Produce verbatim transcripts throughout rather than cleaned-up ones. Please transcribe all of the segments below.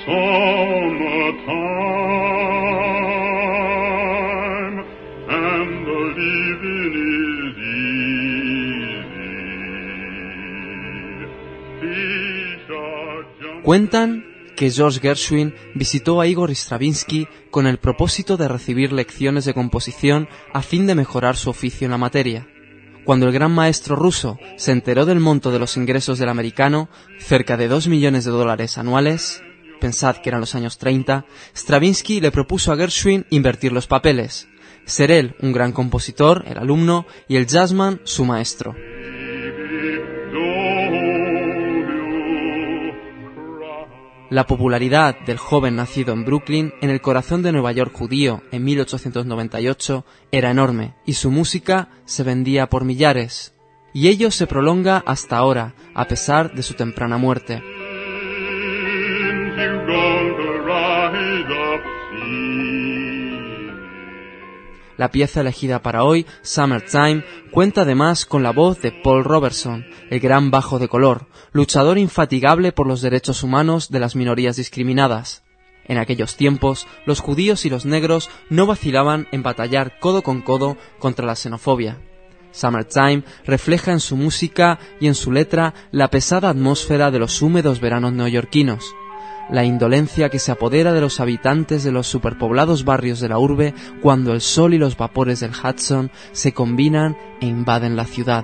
summertime, and the living is easy. Fish are jumping. Cuentan que George Gershwin visitó a Igor Stravinsky con el propósito de recibir lecciones de composición a fin de mejorar su oficio en la materia. Cuando el gran maestro ruso se enteró del monto de los ingresos del americano, cerca de dos millones de dólares anuales, pensad que eran los años treinta, Stravinsky le propuso a Gershwin invertir los papeles, ser él un gran compositor, el alumno, y el jazzman su maestro. La popularidad del joven nacido en Brooklyn, en el corazón de Nueva York judío, en mil ochocientos noventa y ocho, era enorme, y su música se vendía por millares. Y ello se prolonga hasta ahora, a pesar de su temprana muerte. La pieza elegida para hoy, Summertime, cuenta además con la voz de Paul Robeson, el gran bajo de color, luchador infatigable por los derechos humanos de las minorías discriminadas. En aquellos tiempos, los judíos y los negros no vacilaban en batallar codo con codo contra la xenofobia. Summertime refleja en su música y en su letra la pesada atmósfera de los húmedos veranos neoyorquinos, la indolencia que se apodera de los habitantes de los superpoblados barrios de la urbe cuando el sol y los vapores del Hudson se combinan e invaden la ciudad.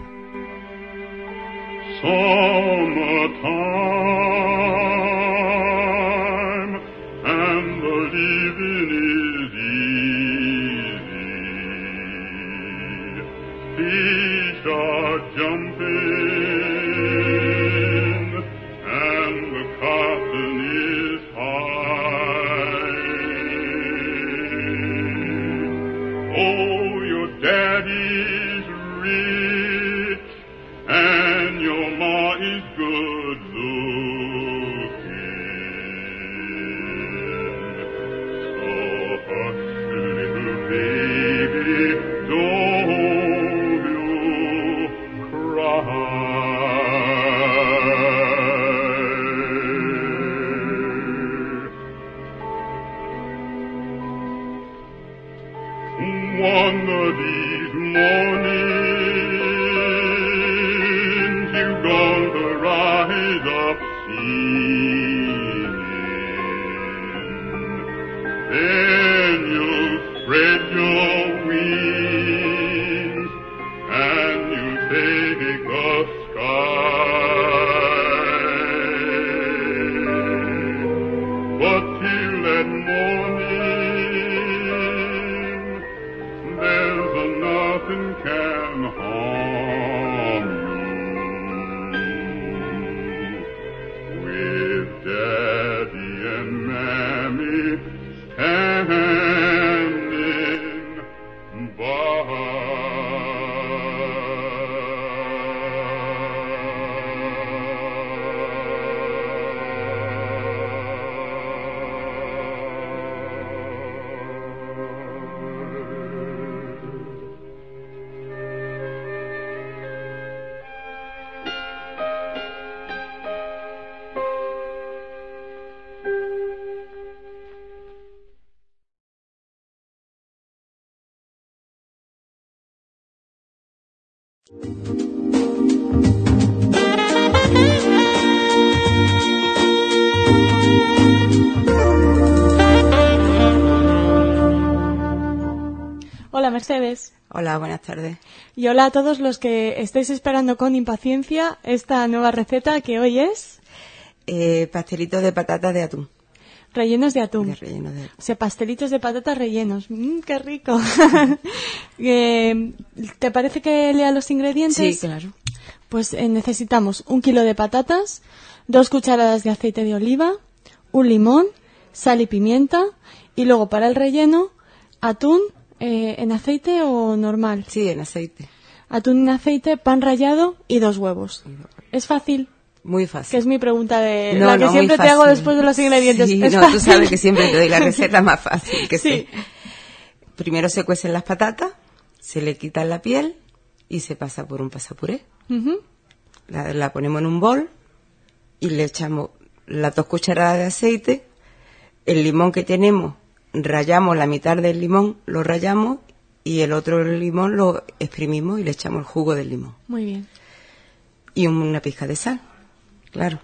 Summertime, and the living is easy. Fish are jumping, and the cotton is high. Oh, your daddy's rich, and your ma is good looking. So hush, little baby, don't you cry. One of these mornings you're going to rise up singing. Then you'll spread your wings and you'll take the sky. But till that morning, there's a nothing can harm you. With Daddy and Mammy standing by. Hola, Mercedes. Hola, buenas tardes. Y hola a todos los que estáis esperando con impaciencia esta nueva receta que hoy es... Eh, pastelitos de patata de atún. Rellenos de atún. De relleno de atún. O sea, pastelitos de patatas rellenos. ¡Mmm, qué rico! eh, ¿Te parece que lea los ingredientes? Sí, claro. Pues eh, necesitamos un kilo de patatas, dos cucharadas de aceite de oliva, un limón, sal y pimienta, y luego para el relleno, atún eh, en aceite o normal. Sí, en aceite. Atún en aceite, pan rallado y dos huevos. ¿Es fácil? Muy fácil. Que es mi pregunta de no, la que no, siempre te hago después de los ingredientes. Sí, ¿Es no, fácil? tú sabes que siempre te doy la receta más fácil que sí. sé. Primero se cuecen las patatas, se le quita la piel y se pasa por un pasapuré. Uh-huh. La, la ponemos en un bol y le echamos las dos cucharadas de aceite el limón que tenemos, rallamos la mitad del limón, lo rallamos y el otro limón lo exprimimos y le echamos el jugo del limón. Muy bien. Y una pizca de sal, claro.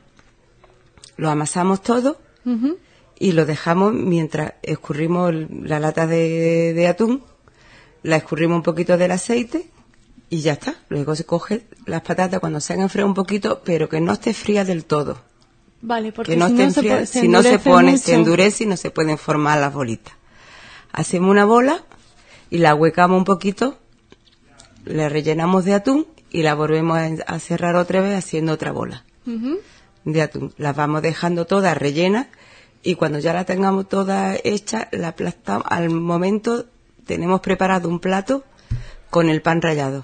Lo amasamos todo uh-huh. y lo dejamos mientras escurrimos la lata de, de atún, la escurrimos un poquito del aceite y ya está. Luego se coge las patatas cuando se hagan frías un poquito, pero que no esté fría del todo. Vale, porque que no si, no no se, fría, se si no se pone, mucho. se endurece y no se pueden formar las bolitas. Hacemos una bola y la huecamos un poquito, le rellenamos de atún y la volvemos a cerrar otra vez haciendo otra bola uh-huh. de atún. Las vamos dejando todas rellenas y cuando ya la tengamos toda hecha, la aplastamos. Al momento tenemos preparado un plato con el pan rallado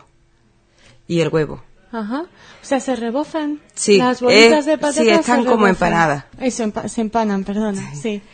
y el huevo. Ajá. O sea, se rebozan sí, las bolitas eh, de patatas. Sí, están como empanadas. Eso, empa- se empanan, perdona, sí. sí.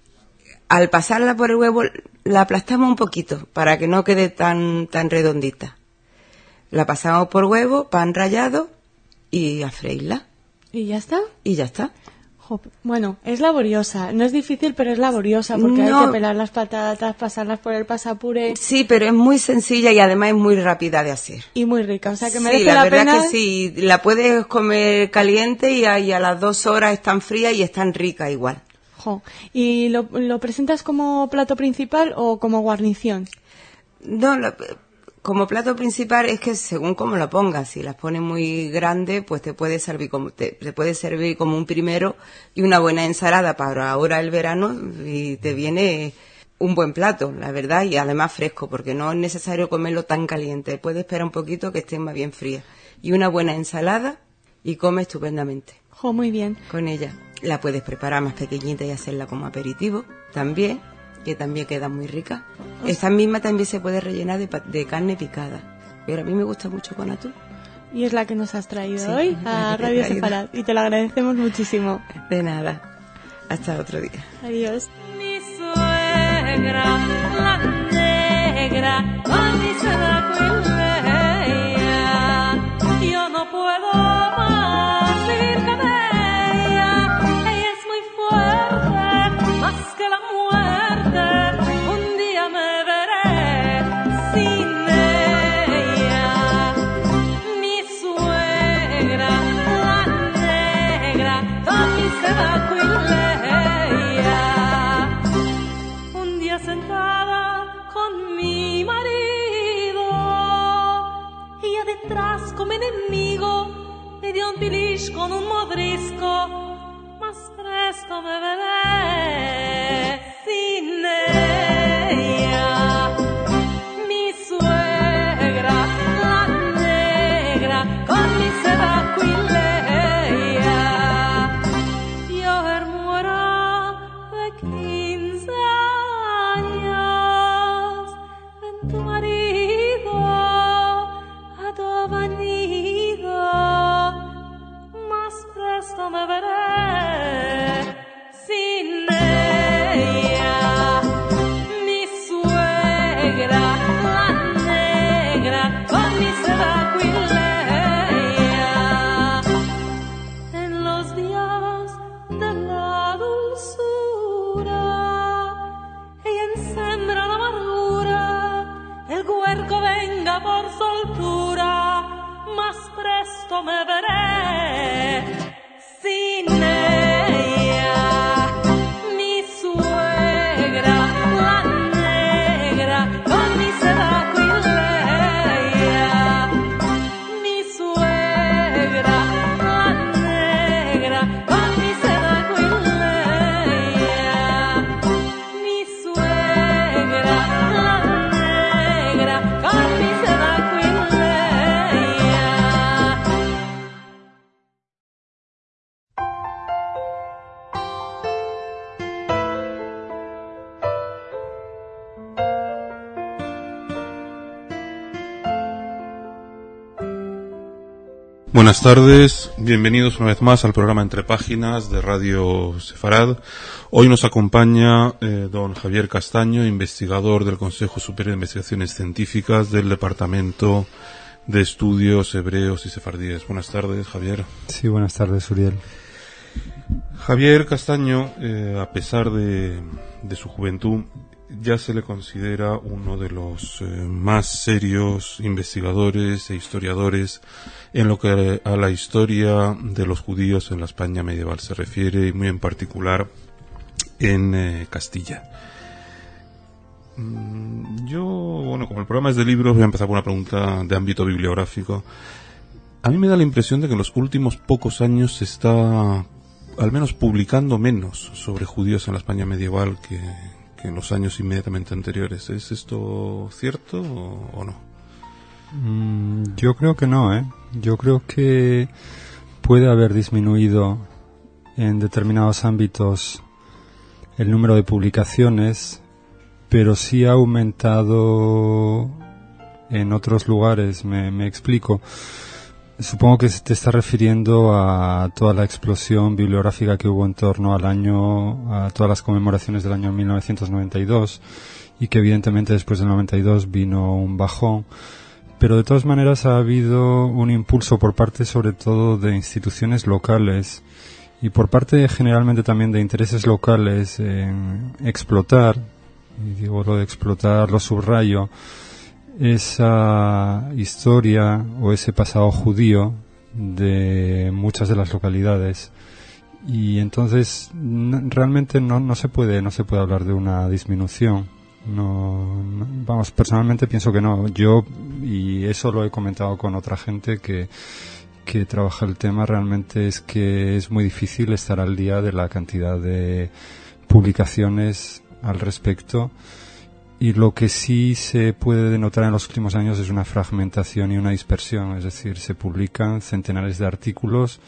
Al pasarla por el huevo, la aplastamos un poquito para que no quede tan tan redondita. La pasamos por huevo, pan rallado y a freírla. ¿Y ya está? Y ya está. Jo, bueno, es laboriosa. No es difícil, pero es laboriosa porque no. hay que pelar las patatas, pasarlas por el pasapuré. Sí, pero es muy sencilla y además es muy rápida de hacer. Y muy rica, o sea que merece sí, la, la verdad pena. que sí, la puedes comer caliente y a, y a las dos horas están frías y están ricas igual. Jo. ¿Y lo, lo presentas como plato principal o como guarnición? No, lo, como plato principal es que según como lo pongas, si las pones muy grandes, pues te puede servir como te, te puede servir como un primero y una buena ensalada para ahora el verano y te viene un buen plato, la verdad, y además fresco, porque no es necesario comerlo tan caliente, puedes esperar un poquito que esté más bien fría. Y una buena ensalada y come estupendamente. Jo, muy bien. Con ella. La puedes preparar más pequeñita y hacerla como aperitivo también, que también queda muy rica. Oh. Esta misma también se puede rellenar de, de carne picada, pero a mí me gusta mucho con atún. Y es la que nos has traído sí, hoy la a Radio Sefarad y te lo agradecemos muchísimo. De nada. Hasta otro día. Adiós. Mi suegra, la negra, yo no puedo más vivir con ella. Ella es muy fuerte, más que la muerte. Un día me veré sin ella. Mi suegra, la negra, también se va con ella. Un día sentada con mi marido, ella detrás como enemigo me dio un pilish con un modrisco, más presto me veré sin ella. Mi suegra, la negra, con mi seda quilleia, yo hermora de quince años, en tu marido ha venido, más presto me veré sin ella. Mi suegra, la negra, con mi seda quilleia, en los días de la dulzura, ella ensembra la amargura, el huerco venga por soltura, más presto me veré sin ella. Mi suegra, la negra, con mi seda quilleia, mi suegra, la negra, con mi seda quilleia, mi suegra, la negra, con mi seda quilleia. Buenas tardes, bienvenidos una vez más al programa Entre Páginas de Radio Sefarad. Hoy nos acompaña eh, don Javier Castaño, investigador del Consejo Superior de Investigaciones Científicas del Departamento de Estudios Hebreos y Sefardíes. Buenas tardes, Javier. Sí, buenas tardes, Uriel. Javier Castaño, eh, a pesar de, de su juventud, ya se le considera uno de los eh, más serios investigadores e historiadores en lo que a la historia de los judíos en la España medieval se refiere, y muy en particular en eh, Castilla. Mm, yo, bueno, como el programa es de libros, voy a empezar por una pregunta de ámbito bibliográfico. A mí me da la impresión de que en los últimos pocos años se está al menos publicando menos sobre judíos en la España medieval que, que en los años inmediatamente anteriores. ¿Es esto cierto o, o no? Mm, yo creo que no, ¿eh? Yo creo que puede haber disminuido en determinados ámbitos el número de publicaciones, pero sí ha aumentado en otros lugares. Me, me explico. Supongo que te está refiriendo a toda la explosión bibliográfica que hubo en torno al año, a todas las conmemoraciones del año mil novecientos noventa y dos, y que evidentemente después del noventa y dos vino un bajón. Pero de todas maneras ha habido un impulso por parte sobre todo de instituciones locales y por parte generalmente también de intereses locales en explotar, y digo lo de explotar, lo subrayo, esa historia o ese pasado judío de muchas de las localidades. Y entonces n- realmente no, no se puede no se puede hablar de una disminución. No, no, vamos, personalmente pienso que no. Yo, y eso lo he comentado con otra gente que que trabaja el tema, realmente es que es muy difícil estar al día de la cantidad de publicaciones al respecto. Y lo que sí se puede denotar en los últimos años es una fragmentación y una dispersión, es decir, se publican centenares de artículos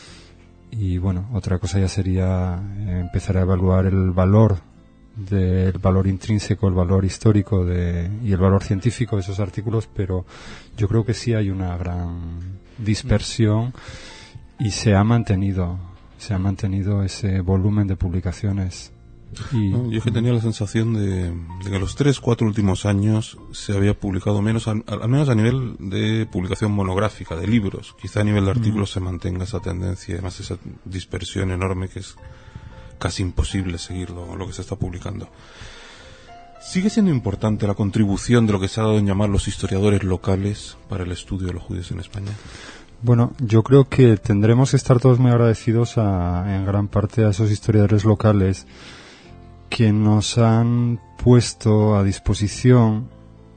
y bueno, otra cosa ya sería empezar a evaluar el valor del valor intrínseco, el valor histórico de, y el valor científico de esos artículos, pero yo creo que sí hay una gran dispersión y se ha mantenido, se ha mantenido ese volumen de publicaciones. Y, No, yo que tenía la sensación de, de que en los tres, cuatro últimos años se había publicado menos, al, al menos a nivel de publicación monográfica, de libros. Quizá a nivel de artículos mm. se mantenga esa tendencia, además esa dispersión enorme que es casi imposible seguir lo, lo que se está publicando. ¿Sigue siendo importante la contribución de lo que se ha dado en llamar los historiadores locales para el estudio de los judíos en España? Bueno, yo creo que tendremos que estar todos muy agradecidos a, en gran parte a esos historiadores locales que nos han puesto a disposición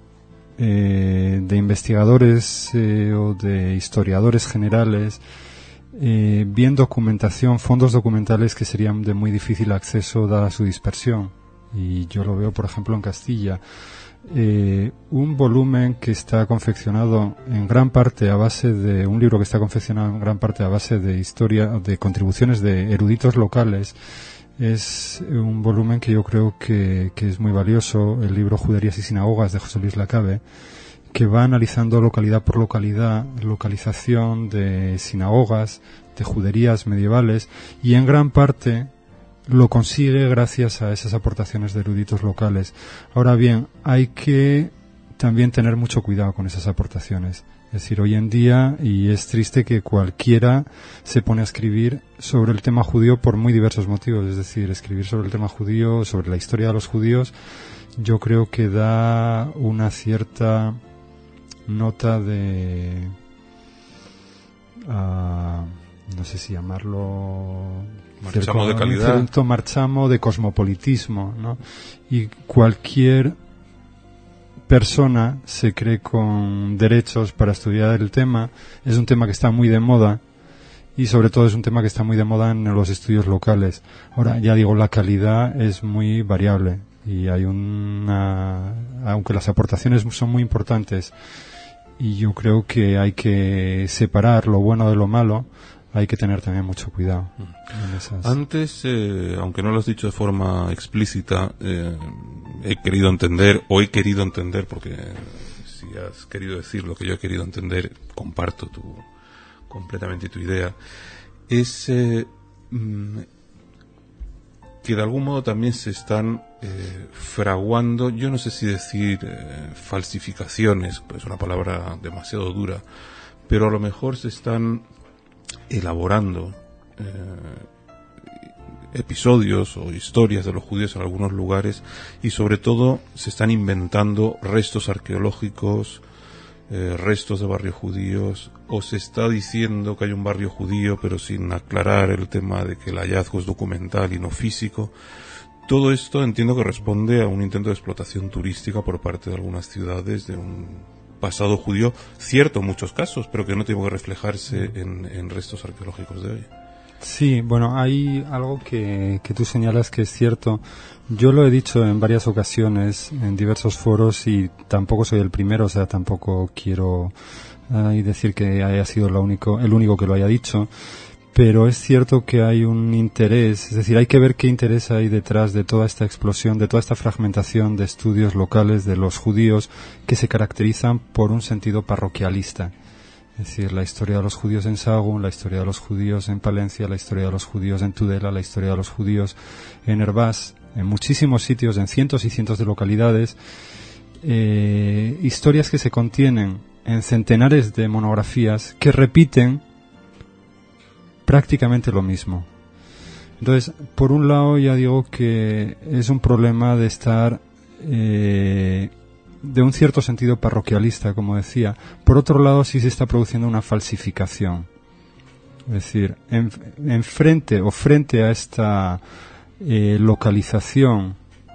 eh, de investigadores eh, o de historiadores generales eh, bien documentación, fondos documentales que serían de muy difícil acceso dada su dispersión. Y yo lo veo, por ejemplo, en Castilla. Eh, un volumen que está confeccionado en gran parte a base de un libro que está confeccionado en gran parte a base de historia, de contribuciones de eruditos locales. Es un volumen que yo creo que, que es muy valioso, el libro Juderías y Sinagogas de José Luis Lacabe, que va analizando localidad por localidad, localización de sinagogas, de juderías medievales, y en gran parte lo consigue gracias a esas aportaciones de eruditos locales. Ahora bien, hay que también tener mucho cuidado con esas aportaciones. Es decir, hoy en día, y es triste que cualquiera se pone a escribir sobre el tema judío por muy diversos motivos. Es decir, escribir sobre el tema judío, sobre la historia de los judíos, yo creo que da una cierta nota de... Uh, no sé si llamarlo... Marchamo de calidad. Un cierto marchamo de cosmopolitismo, ¿no? Y cualquier persona se cree con derechos para estudiar el tema. Es un tema que está muy de moda y sobre todo es un tema que está muy de moda en los estudios locales. Ahora, ya digo, la calidad es muy variable y hay una... aunque las aportaciones son muy importantes y yo creo que hay que separar lo bueno de lo malo, hay que tener también mucho cuidado. En esas... Antes, eh, aunque no lo has dicho de forma explícita, eh, he querido entender, o he querido entender, porque si has querido decir lo que yo he querido entender, comparto tu, completamente tu idea, es eh, mm, que de algún modo también se están eh, fraguando, yo no sé si decir eh, falsificaciones, pues es una palabra demasiado dura, pero a lo mejor se están elaborando eh, episodios o historias de los judíos en algunos lugares, y sobre todo se están inventando restos arqueológicos, eh, restos de barrios judíos, o se está diciendo que hay un barrio judío pero sin aclarar el tema de que el hallazgo es documental y no físico. Todo esto entiendo que responde a un intento de explotación turística por parte de algunas ciudades de un pasado judío, cierto en muchos casos, pero que no tiene que reflejarse en, en restos arqueológicos de hoy. Sí, bueno, hay algo que, que tú señalas que es cierto. Yo lo he dicho en varias ocasiones, en diversos foros, y tampoco soy el primero, o sea, tampoco quiero uh, decir que haya sido lo único, el único que lo haya dicho, pero es cierto que hay un interés, es decir, hay que ver qué interés hay detrás de toda esta explosión, de toda esta fragmentación de estudios locales de los judíos que se caracterizan por un sentido parroquialista. Es decir, la historia de los judíos en Sahagún, la historia de los judíos en Palencia, la historia de los judíos en Tudela, la historia de los judíos en Herbás, en muchísimos sitios, en cientos y cientos de localidades, eh, historias que se contienen en centenares de monografías que repiten prácticamente lo mismo. Entonces, por un lado ya digo que es un problema de estar eh, de un cierto sentido parroquialista, como decía. Por otro lado, sí se está produciendo una falsificación. Es decir, en, en frente o frente a esta eh, localización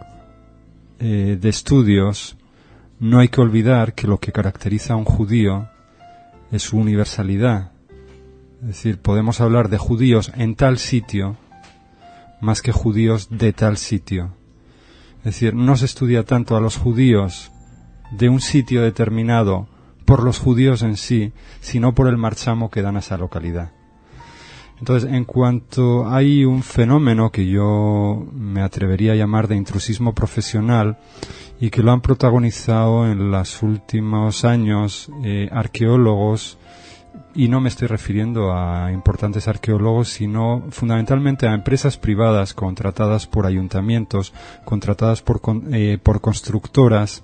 eh, de estudios, no hay que olvidar que lo que caracteriza a un judío es su universalidad. Es decir, podemos hablar de judíos en tal sitio más que judíos de tal sitio. Es decir, no se estudia tanto a los judíos de un sitio determinado por los judíos en sí, sino por el marchamo que dan a esa localidad. Entonces, en cuanto hay un fenómeno que yo me atrevería a llamar de intrusismo profesional y que lo han protagonizado en los últimos años eh, arqueólogos, y no me estoy refiriendo a importantes arqueólogos, sino fundamentalmente a empresas privadas contratadas por ayuntamientos, contratadas por, eh, por constructoras,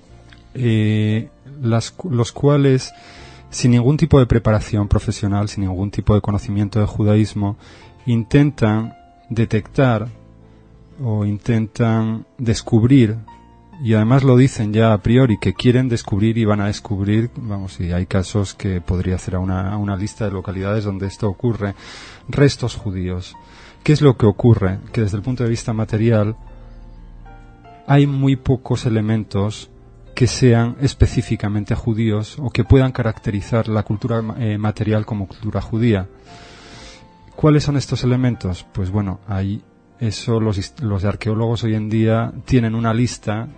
eh, las, los cuales, sin ningún tipo de preparación profesional, sin ningún tipo de conocimiento de judaísmo, intentan detectar o intentan descubrir, y además lo dicen ya a priori, que quieren descubrir y van a descubrir, vamos, y hay casos que podría hacer a una, a una lista de localidades donde esto ocurre, restos judíos. ¿Qué es lo que ocurre? Que desde el punto de vista material hay muy pocos elementos que sean específicamente judíos o que puedan caracterizar la cultura eh, material como cultura judía. ¿Cuáles son estos elementos? Pues bueno, hay eso, los, los arqueólogos hoy en día tienen una lista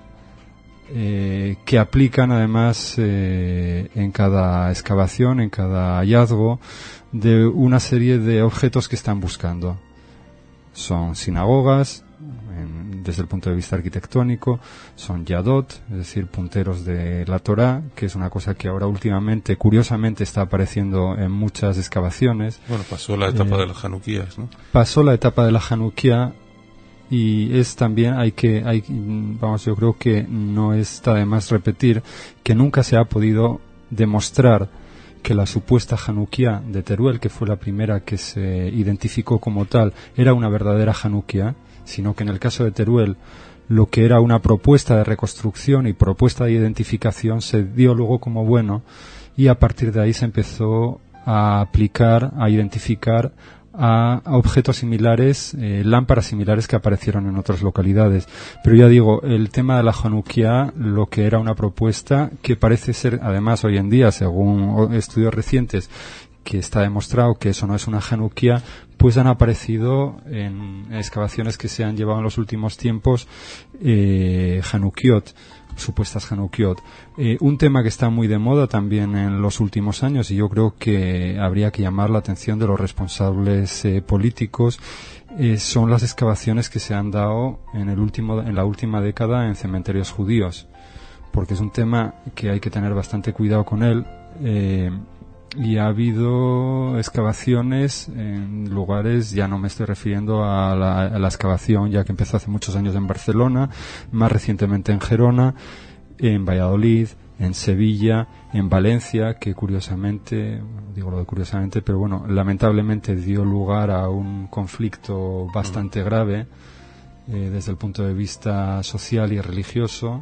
eh, que aplican además eh, en cada excavación, en cada hallazgo, de una serie de objetos que están buscando. Son sinagogas, en, desde el punto de vista arquitectónico, son yadot, es decir, punteros de la Torá, que es una cosa que ahora últimamente, curiosamente, está apareciendo en muchas excavaciones. Bueno, pasó la etapa eh, de las Hanukkías, ¿no? Pasó la etapa de la Hanukkía, y es también, hay que, hay, vamos, yo creo que no está de más repetir que nunca se ha podido demostrar que la supuesta Hanukkía de Teruel, que fue la primera que se identificó como tal, era una verdadera Hanukkía, sino que en el caso de Teruel lo que era una propuesta de reconstrucción y propuesta de identificación se dio luego como bueno, y a partir de ahí se empezó a aplicar, a identificar a, a objetos similares, eh, lámparas similares que aparecieron en otras localidades. Pero ya digo, el tema de la Hanukkía, lo que era una propuesta que parece ser, además hoy en día, según estudios recientes, que está demostrado que eso no es una Hanukkía, pues han aparecido en excavaciones que se han llevado en los últimos tiempos eh, Hanukkiot, supuestas Hanukkiot. Eh, un tema que está muy de moda también en los últimos años, y yo creo que habría que llamar la atención de los responsables eh, políticos, eh, son las excavaciones que se han dado en el último, en la última década en cementerios judíos, porque es un tema que hay que tener bastante cuidado con él. Eh, Y ha habido excavaciones en lugares, ya no me estoy refiriendo a la, a la excavación ya que empezó hace muchos años en Barcelona, más recientemente en Gerona, en Valladolid, en Sevilla, en Valencia, que curiosamente, digo lo de curiosamente, pero bueno, lamentablemente dio lugar a un conflicto bastante grave eh, desde el punto de vista social y religioso.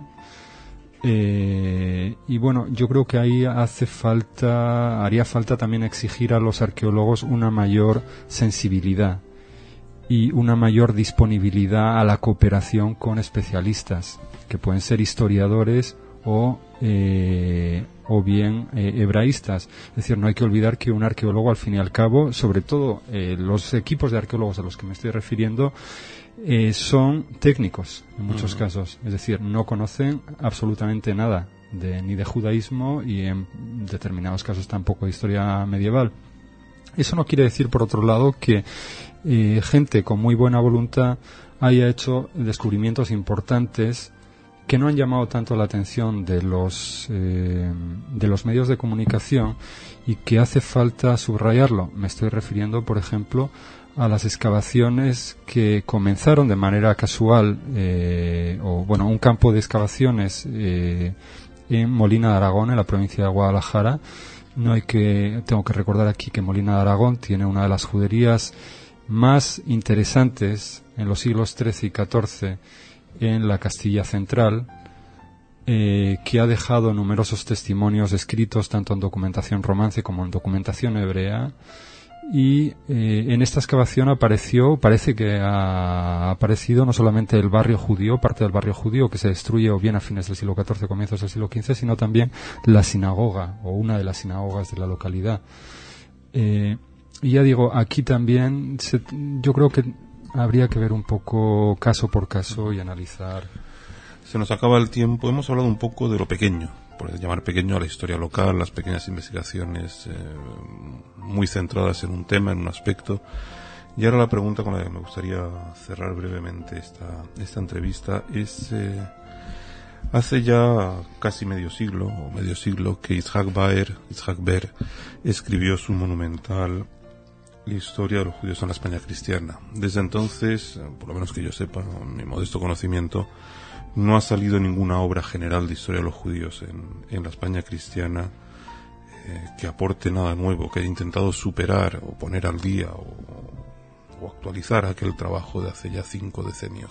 Eh, y bueno, yo creo que ahí hace falta, haría falta también exigir a los arqueólogos una mayor sensibilidad y una mayor disponibilidad a la cooperación con especialistas, que pueden ser historiadores o eh, o bien eh, hebraístas. Es decir, no hay que olvidar que un arqueólogo, al fin y al cabo, sobre todo eh, los equipos de arqueólogos a los que me estoy refiriendo, eh, son técnicos en muchos uh-huh. casos. Es decir, no conocen absolutamente nada de, ni de judaísmo y en determinados casos tampoco de historia medieval. Eso no quiere decir, por otro lado, que eh, gente con muy buena voluntad haya hecho descubrimientos importantes que no han llamado tanto la atención de los eh, de los medios de comunicación y que hace falta subrayarlo. Me estoy refiriendo, por ejemplo, a las excavaciones que comenzaron de manera casual, eh, o bueno, un campo de excavaciones eh, en Molina de Aragón, en la provincia de Guadalajara. No hay que, tengo que recordar aquí que Molina de Aragón tiene una de las juderías más interesantes en los siglos trece y catorce en la Castilla central, eh, que ha dejado numerosos testimonios escritos tanto en documentación romance como en documentación hebrea, y eh, en esta excavación apareció, parece que ha aparecido no solamente el barrio judío, parte del barrio judío que se destruye o bien a fines del siglo catorce, comienzos del siglo quince, sino también la sinagoga o una de las sinagogas de la localidad. Eh, y ya digo, aquí también se, yo creo que habría que ver un poco caso por caso y analizar. Se nos acaba el tiempo. Hemos hablado un poco de lo pequeño, por llamar pequeño a la historia local, las pequeñas investigaciones eh, muy centradas en un tema, en un aspecto. Y ahora la pregunta con la que me gustaría cerrar brevemente esta, esta entrevista es... Eh, hace ya casi medio siglo, o medio siglo, que Itzhak Baer, Itzhak Ber escribió su monumental La historia de los judíos en la España cristiana. Desde entonces, por lo menos que yo sepa, en mi modesto conocimiento, no ha salido ninguna obra general de historia de los judíos en, en la España cristiana eh, que aporte nada nuevo, que haya intentado superar o poner al día o, o actualizar aquel trabajo de hace ya cinco decenios.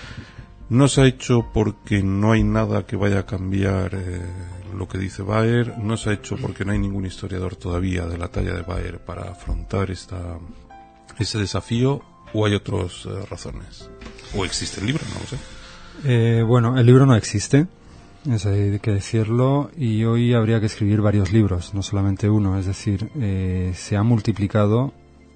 No se ha hecho porque no hay nada que vaya a cambiar eh, lo que dice Baer, no se ha hecho porque no hay ningún historiador todavía de la talla de Baer para afrontar esta, ese desafío, o hay otras eh, razones. O existe el libro, no lo sé. Eh, bueno, el libro no existe, eso hay que decirlo, y hoy habría que escribir varios libros, no solamente uno. Es decir, eh, se ha multiplicado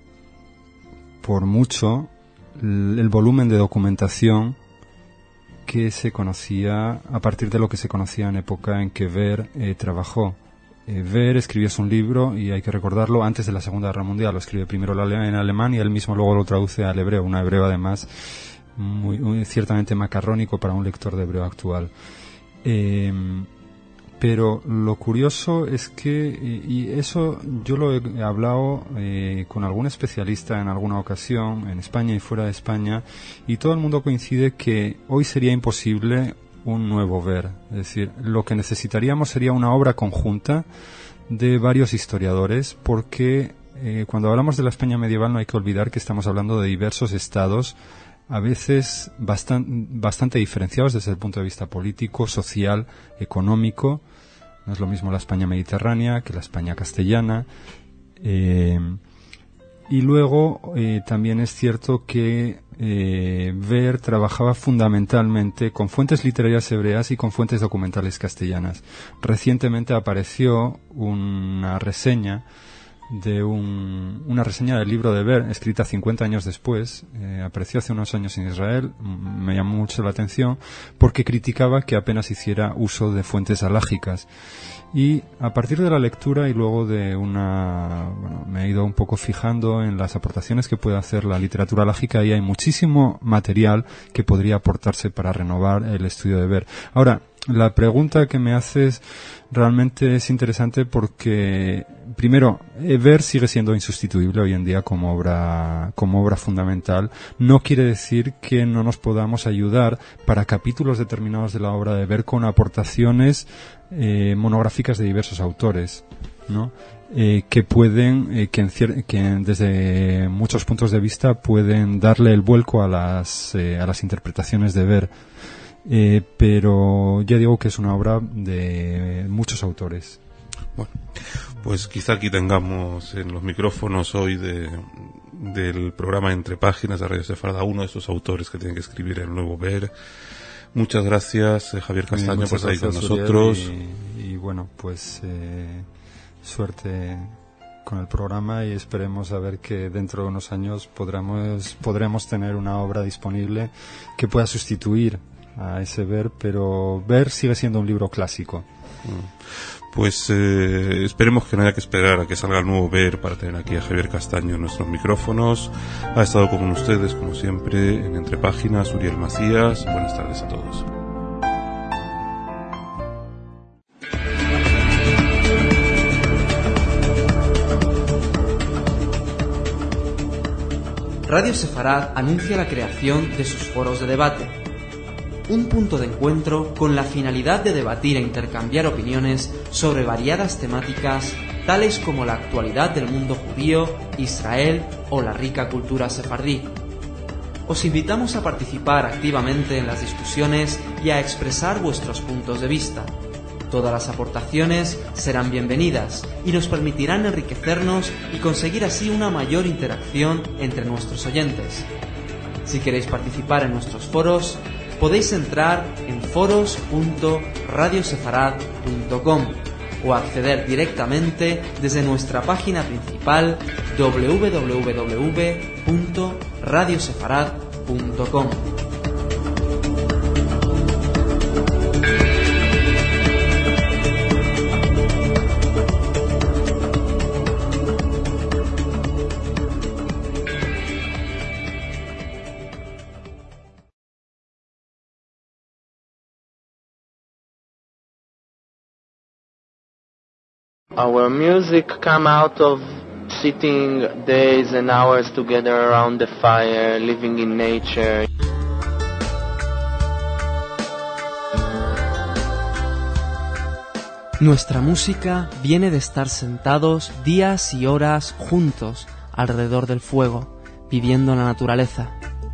por mucho el, el volumen de documentación que se conocía a partir de lo que se conocía en época en que Ber eh, trabajó. Eh, Ber escribió un libro, y hay que recordarlo, antes de la Segunda Guerra Mundial. Lo escribe primero en alemán y él mismo luego lo traduce al hebreo, un hebreo además muy, muy ciertamente macarrónico para un lector de hebreo actual. Eh, pero lo curioso es que, y eso yo lo he hablado eh, con algún especialista en alguna ocasión, en España y fuera de España, y todo el mundo coincide que hoy sería imposible un nuevo Ber. Es decir, lo que necesitaríamos sería una obra conjunta de varios historiadores, porque eh, cuando hablamos de la España medieval no hay que olvidar que estamos hablando de diversos estados, a veces bastan, bastante diferenciados desde el punto de vista político, social, económico. No es lo mismo la España mediterránea que la España castellana. Eh, y luego eh, también es cierto que eh, Ber trabajaba fundamentalmente con fuentes literarias hebreas y con fuentes documentales castellanas. Recientemente apareció una reseña de un, una reseña del libro de Ber, escrita cincuenta años después, eh, apareció hace unos años en Israel. Me llamó mucho la atención porque criticaba que apenas hiciera uso de fuentes alágicas. Y a partir de la lectura y luego de una... Bueno, me he ido un poco fijando en las aportaciones que puede hacer la literatura alágica, y hay muchísimo material que podría aportarse para renovar el estudio de Ber. Ahora, la pregunta que me haces realmente es interesante porque primero, eh, ver sigue siendo insustituible hoy en día como obra, como obra fundamental. No quiere decir que no nos podamos ayudar para capítulos determinados de la obra de ver con aportaciones eh, monográficas de diversos autores, ¿no? Eh, que pueden, eh, que, en cier- que desde muchos puntos de vista pueden darle el vuelco a las, eh, a las interpretaciones de ver. Eh, pero ya digo que es una obra de muchos autores. Bueno, pues quizá aquí tengamos en los micrófonos hoy de, del programa Entre Páginas de Radio Sefarad a uno de esos autores que tienen que escribir el nuevo ver. Muchas gracias, eh, Javier Castaño, Muchas por estar ahí con gracias, nosotros. Uriel, y, y bueno, pues eh, suerte con el programa y esperemos a ver que dentro de unos años podremos, podremos tener una obra disponible que pueda sustituir a ese ver, pero ver sigue siendo un libro clásico. Pues eh, esperemos que no haya que esperar a que salga el nuevo ver para tener aquí a Javier Castaño en nuestros micrófonos. Ha estado con ustedes, como siempre, en Entre Páginas, Uriel Macías. Buenas tardes a todos. Radio Sefarad anuncia la creación de sus foros de debate. Un punto de encuentro con la finalidad de debatir e intercambiar opiniones sobre variadas temáticas tales como la actualidad del mundo judío, Israel o la rica cultura sefardí. Os invitamos a participar activamente en las discusiones y a expresar vuestros puntos de vista. Todas las aportaciones serán bienvenidas y nos permitirán enriquecernos y conseguir así una mayor interacción entre nuestros oyentes. Si queréis participar en nuestros foros, podéis entrar en foros punto radio sefarad punto com o acceder directamente desde nuestra página principal doble u doble u doble u punto radio sefarad punto com. Our music come out of sitting days and hours together around the fire, living in nature. Nuestra música viene de estar sentados días y horas juntos alrededor del fuego, viviendo en la naturaleza.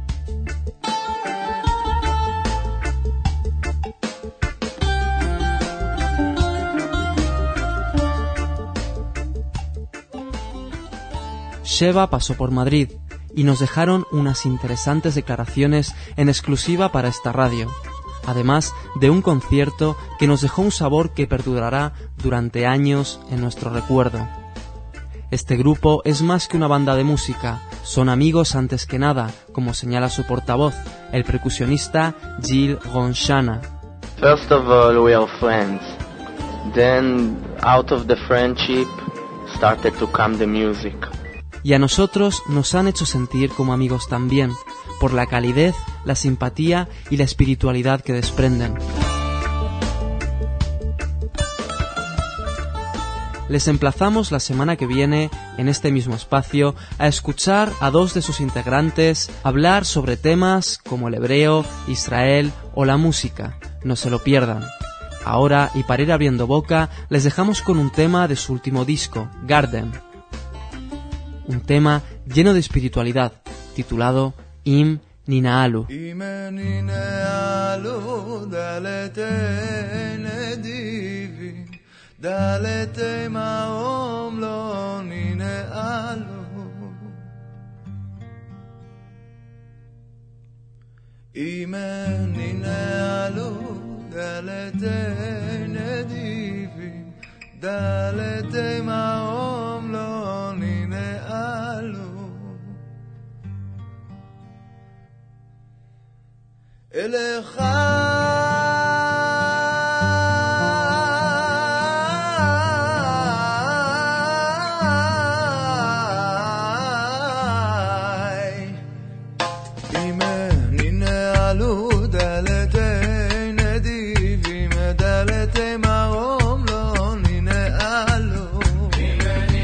Sheva pasó por Madrid y nos dejaron unas interesantes declaraciones en exclusiva para esta radio, además de un concierto que nos dejó un sabor que perdurará durante años en nuestro recuerdo. Este grupo es más que una banda de música, son amigos antes que nada, como señala su portavoz, el percusionista Gil Gonshana. First of all, we are friends. Then, out of the friendship, started to come the music. Y a nosotros nos han hecho sentir como amigos también, por la calidez, la simpatía y la espiritualidad que desprenden. Les emplazamos la semana que viene, en este mismo espacio, a escuchar a dos de sus integrantes hablar sobre temas como el hebreo, Israel o la música. No se lo pierdan. Ahora, y para ir abriendo boca, les dejamos con un tema de su último disco, Garden. Un tema lleno de espiritualidad, titulado Im Ninaalu. Amen.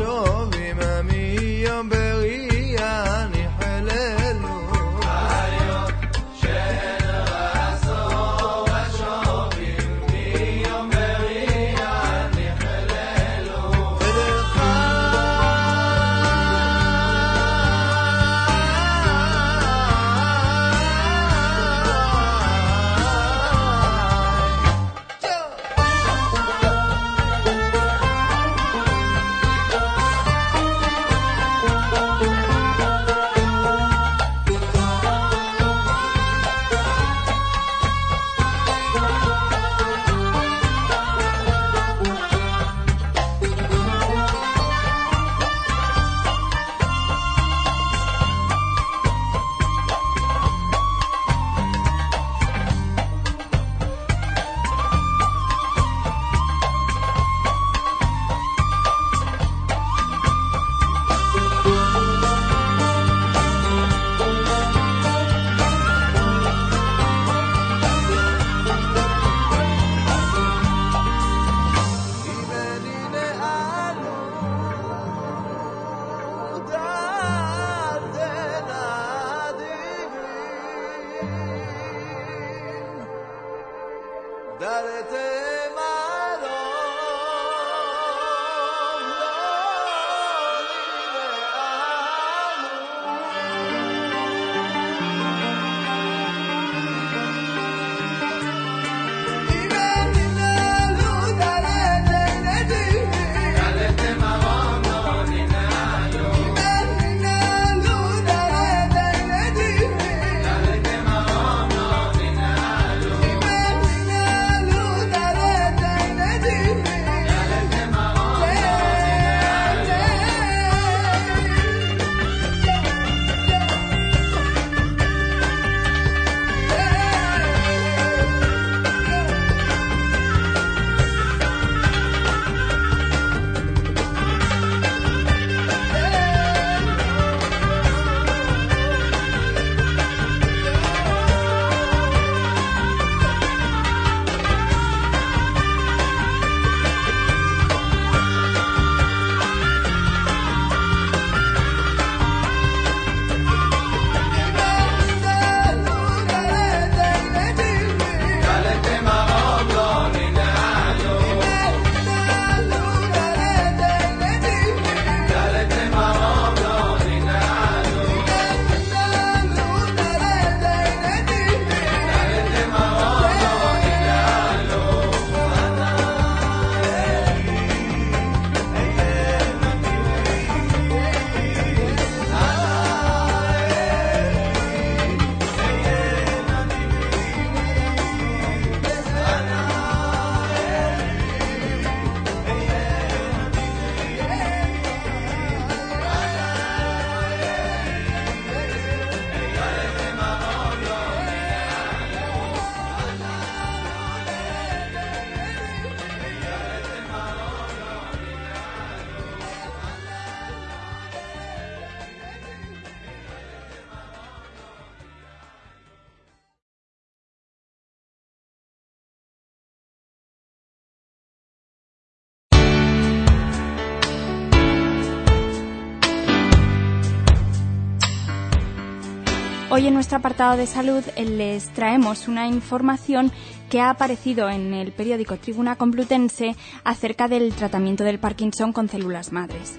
Hoy en nuestro apartado de salud les traemos una información que ha aparecido en el periódico Tribuna Complutense acerca del tratamiento del Parkinson con células madres.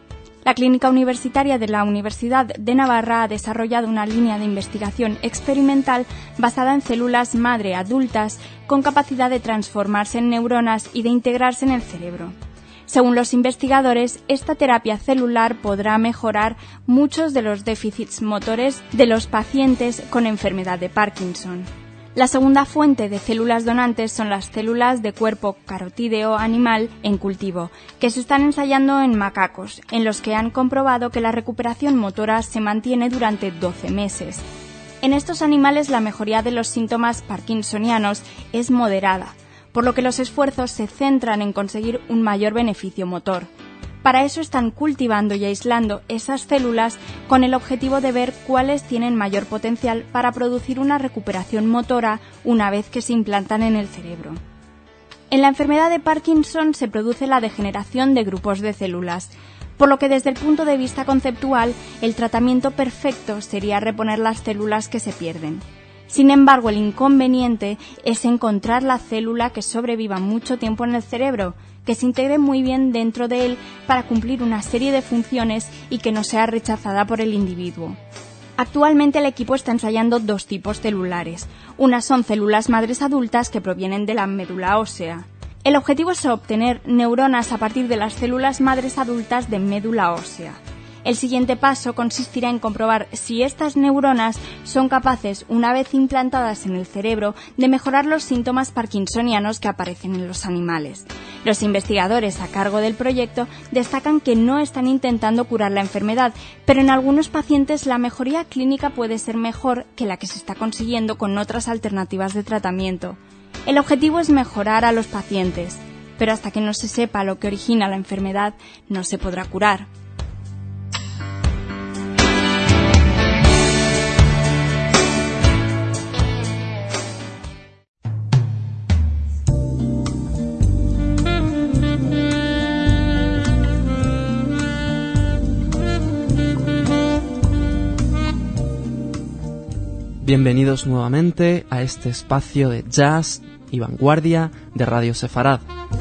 La Clínica Universitaria de la Universidad de Navarra ha desarrollado una línea de investigación experimental basada en células madre adultas con capacidad de transformarse en neuronas y de integrarse en el cerebro. Según los investigadores, esta terapia celular podrá mejorar muchos de los déficits motores de los pacientes con enfermedad de Parkinson. La segunda fuente de células donantes son las células de cuerpo carotídeo animal en cultivo, que se están ensayando en macacos, en los que han comprobado que la recuperación motora se mantiene durante doce meses. En estos animales la mejoría de los síntomas parkinsonianos es moderada, por lo que los esfuerzos se centran en conseguir un mayor beneficio motor. Para eso están cultivando y aislando esas células con el objetivo de ver cuáles tienen mayor potencial para producir una recuperación motora una vez que se implantan en el cerebro. En la enfermedad de Parkinson se produce la degeneración de grupos de células. por lo que desde el punto de vista conceptual el tratamiento perfecto sería reponer las células que se pierden. Sin embargo, el inconveniente es encontrar la célula que sobreviva mucho tiempo en el cerebro, que se integre muy bien dentro de él para cumplir una serie de funciones y que no sea rechazada por el individuo. Actualmente el equipo está ensayando dos tipos celulares. Unas son células madres adultas que provienen de la médula ósea. El objetivo es obtener neuronas a partir de las células madres adultas de médula ósea. El siguiente paso consistirá en comprobar si estas neuronas son capaces, una vez implantadas en el cerebro, de mejorar los síntomas parkinsonianos que aparecen en los animales. Los investigadores a cargo del proyecto destacan que no están intentando curar la enfermedad, pero en algunos pacientes la mejoría clínica puede ser mejor que la que se está consiguiendo con otras alternativas de tratamiento. El objetivo es mejorar a los pacientes, pero hasta que no se sepa lo que origina la enfermedad, no se podrá curar. Bienvenidos nuevamente a este espacio de jazz y vanguardia de Radio Sefarad.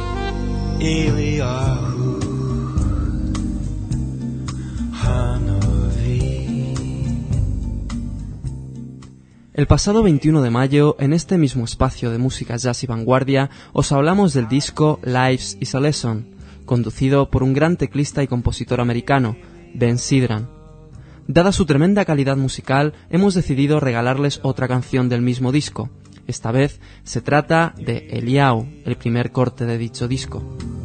El pasado veintiuno de mayo, en este mismo espacio de música jazz y vanguardia, os hablamos del disco Life is a Lesson, conducido por un gran teclista y compositor americano, Ben Sidran. Dada su tremenda calidad musical, hemos decidido regalarles otra canción del mismo disco. Esta vez se trata de Eliyahu, el primer corte de dicho disco.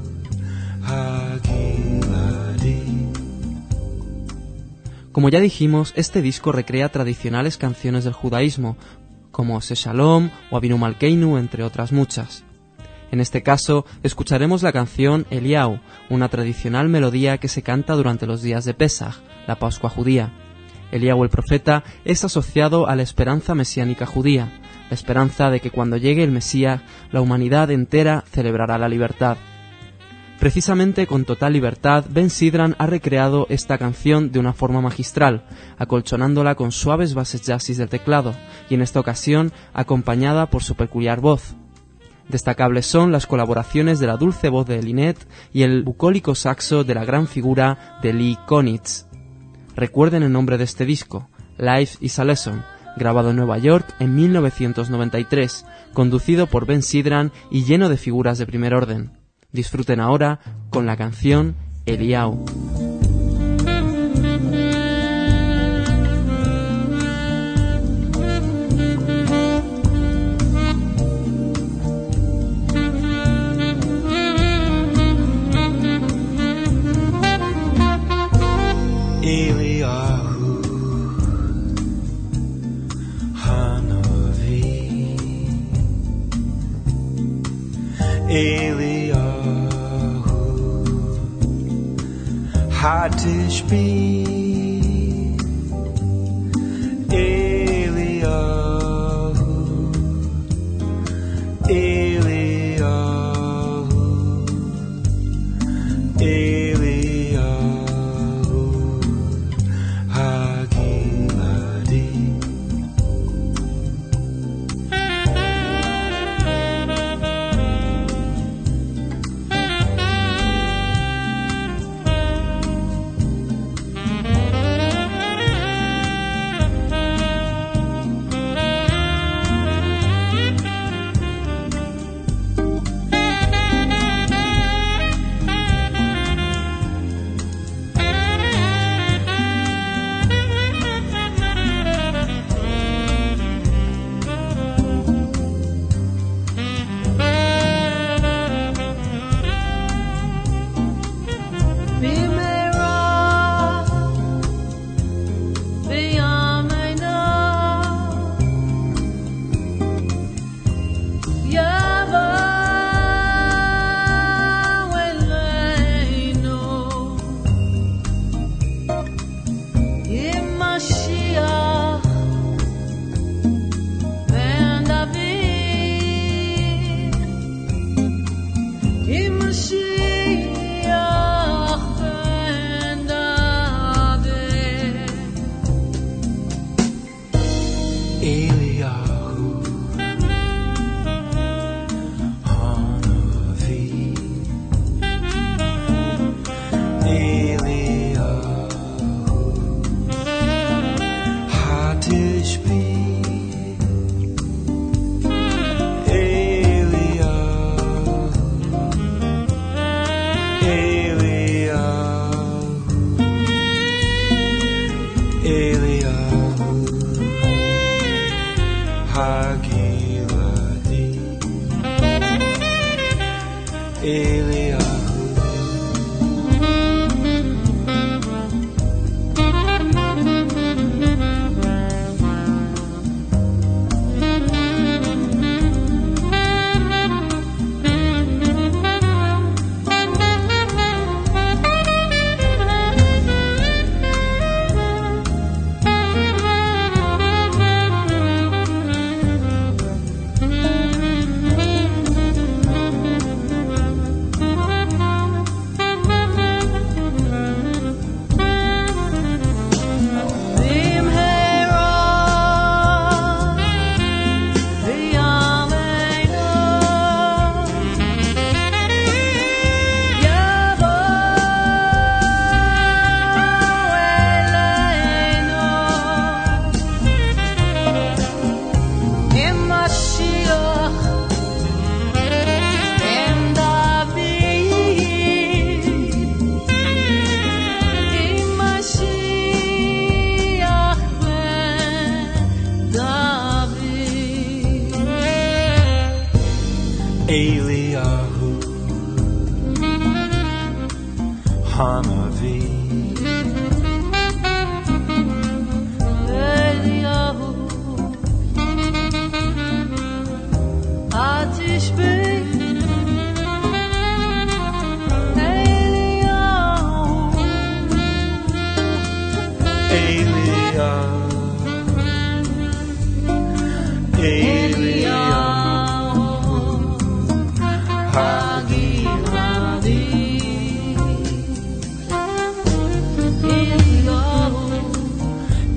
Como ya dijimos, este disco recrea tradicionales canciones del judaísmo, como Se Shalom o Avinu Malkeinu, entre otras muchas. En este caso, escucharemos la canción Eliyahu, una tradicional melodía que se canta durante los días de Pesaj, la Pascua judía. Eliyahu el profeta es asociado a la esperanza mesiánica judía, la esperanza de que cuando llegue el Mesías, la humanidad entera celebrará la libertad. Precisamente con total libertad, Ben Sidran ha recreado esta canción de una forma magistral, acolchonándola con suaves bases jazzis del teclado, y en esta ocasión acompañada por su peculiar voz. Destacables son las colaboraciones de la dulce voz de Lynette y el bucólico saxo de la gran figura de Lee Konitz. Recuerden el nombre de este disco, Life is a Lesson, grabado en Nueva York en mil novecientos noventa y tres, conducido por Ben Sidran y lleno de figuras de primer orden. Disfruten ahora con la canción Eliyahu. Eliyahu Hanavi Eliyahu Hatishbi Eliyahu Eliyahu Eliyahu Hagiladi.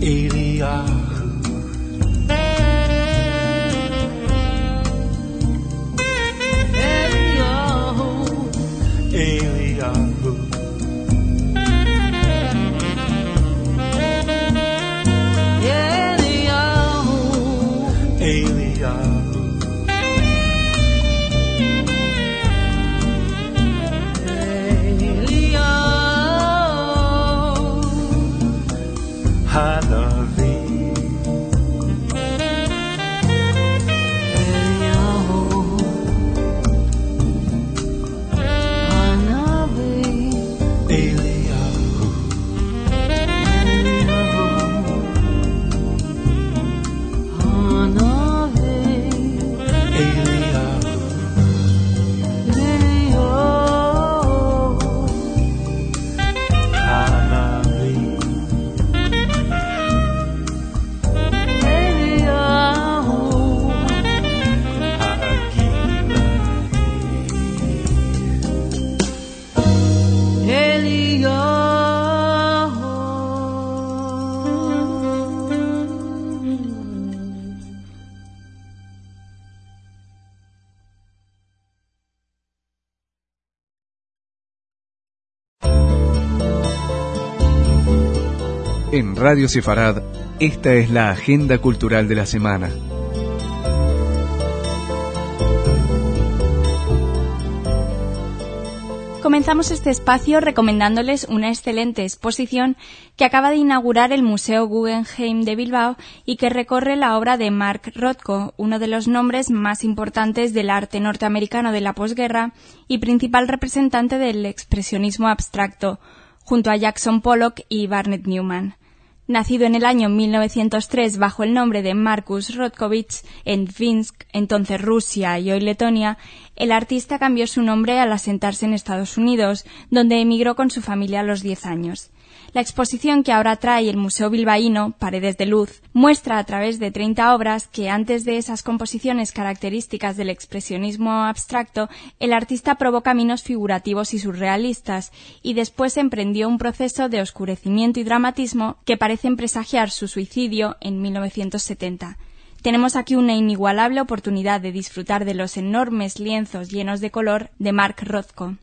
Eliyahu. Eliyahu. Eliyahu. Hanavi. Eliyahu. En Radio Sefarad, esta es la agenda cultural de la semana. Comenzamos este espacio recomendándoles una excelente exposición que acaba de inaugurar el Museo Guggenheim de Bilbao y que recorre la obra de Mark Rothko, uno de los nombres más importantes del arte norteamericano de la posguerra y principal representante del expresionismo abstracto, junto a Jackson Pollock y Barnett Newman. Nacido en el año mil novecientos tres bajo el nombre de Markus Rotkovich en Vinsk, entonces Rusia y hoy Letonia, el artista cambió su nombre al asentarse en Estados Unidos, donde emigró con su familia a los diez años. La exposición que ahora trae el Museo Bilbaíno, Paredes de Luz, muestra a través de treinta obras que antes de esas composiciones características del expresionismo abstracto, el artista probó caminos figurativos y surrealistas y después emprendió un proceso de oscurecimiento y dramatismo que parecen presagiar su suicidio en mil novecientos setenta. Tenemos aquí una inigualable oportunidad de disfrutar de los enormes lienzos llenos de color de Mark Rothko.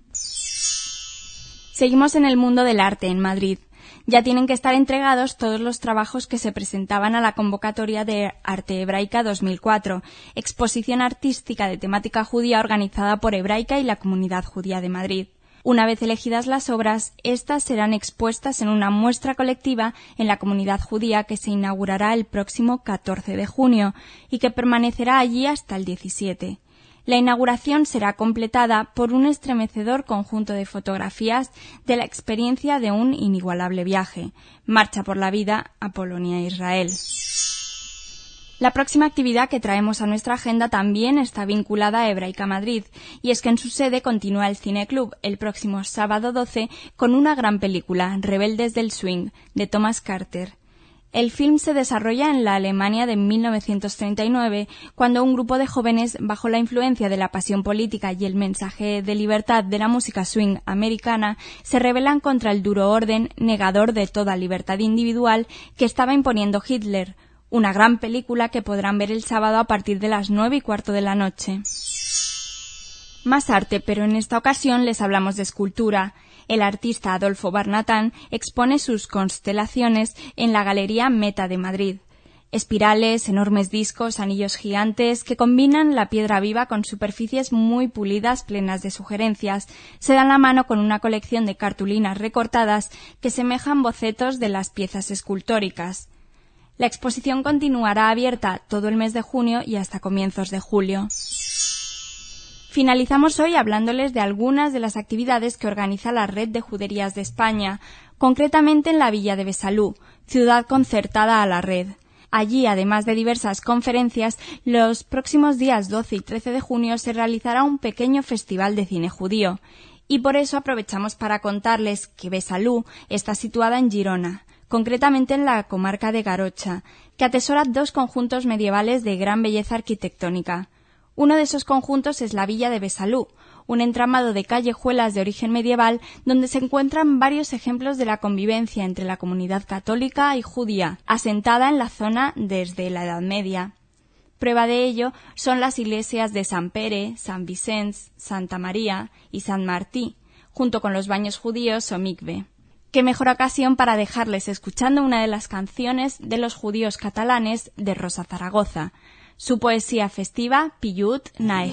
Seguimos en el mundo del arte en Madrid. Ya tienen que estar entregados todos los trabajos que se presentaban a la convocatoria de Arte Hebraica dos mil cuatro, exposición artística de temática judía organizada por Hebraica y la Comunidad Judía de Madrid. Una vez elegidas las obras, estas serán expuestas en una muestra colectiva en la comunidad judía que se inaugurará el próximo catorce de junio y que permanecerá allí hasta el diecisiete. La inauguración será completada por un estremecedor conjunto de fotografías de la experiencia de un inigualable viaje, Marcha por la Vida a Polonia e Israel. La próxima actividad que traemos a nuestra agenda también está vinculada a Hebraica Madrid, y es que en su sede continúa el Cine Club el próximo sábado doce con una gran película, Rebeldes del Swing, de Thomas Carter. El film se desarrolla en la Alemania de mil novecientos treinta y nueve, cuando un grupo de jóvenes, bajo la influencia de la pasión política y el mensaje de libertad de la música swing americana, se rebelan contra el duro orden negador de toda libertad individual que estaba imponiendo Hitler. Una gran película que podrán ver el sábado a partir de las nueve y cuarto de la noche. Más arte, pero en esta ocasión les hablamos de escultura. El artista Adolfo Barnatán expone sus constelaciones en la Galería Meta de Madrid. Espirales, enormes discos, anillos gigantes que combinan la piedra viva con superficies muy pulidas plenas de sugerencias, se dan la mano con una colección de cartulinas recortadas que semejan bocetos de las piezas escultóricas. La exposición continuará abierta todo el mes de junio y hasta comienzos de julio. Finalizamos hoy hablándoles de algunas de las actividades que organiza la Red de Juderías de España, concretamente en la villa de Besalú, ciudad concertada a la red. Allí, además de diversas conferencias, los próximos días doce y trece de junio se realizará un pequeño festival de cine judío. Y por eso aprovechamos para contarles que Besalú está situada en Girona, concretamente en la comarca de Garocha, que atesora dos conjuntos medievales de gran belleza arquitectónica. Uno de esos conjuntos es la villa de Besalú, un entramado de callejuelas de origen medieval donde se encuentran varios ejemplos de la convivencia entre la comunidad católica y judía, asentada en la zona desde la Edad Media. Prueba de ello son las iglesias de Sant Pere, Sant Vicenç, Santa María y Sant Martí, junto con los baños judíos o mikve. Qué mejor ocasión para dejarles escuchando una de las canciones de los judíos catalanes de Rosa Zaragoza, su poesía festiva Pillut Nae.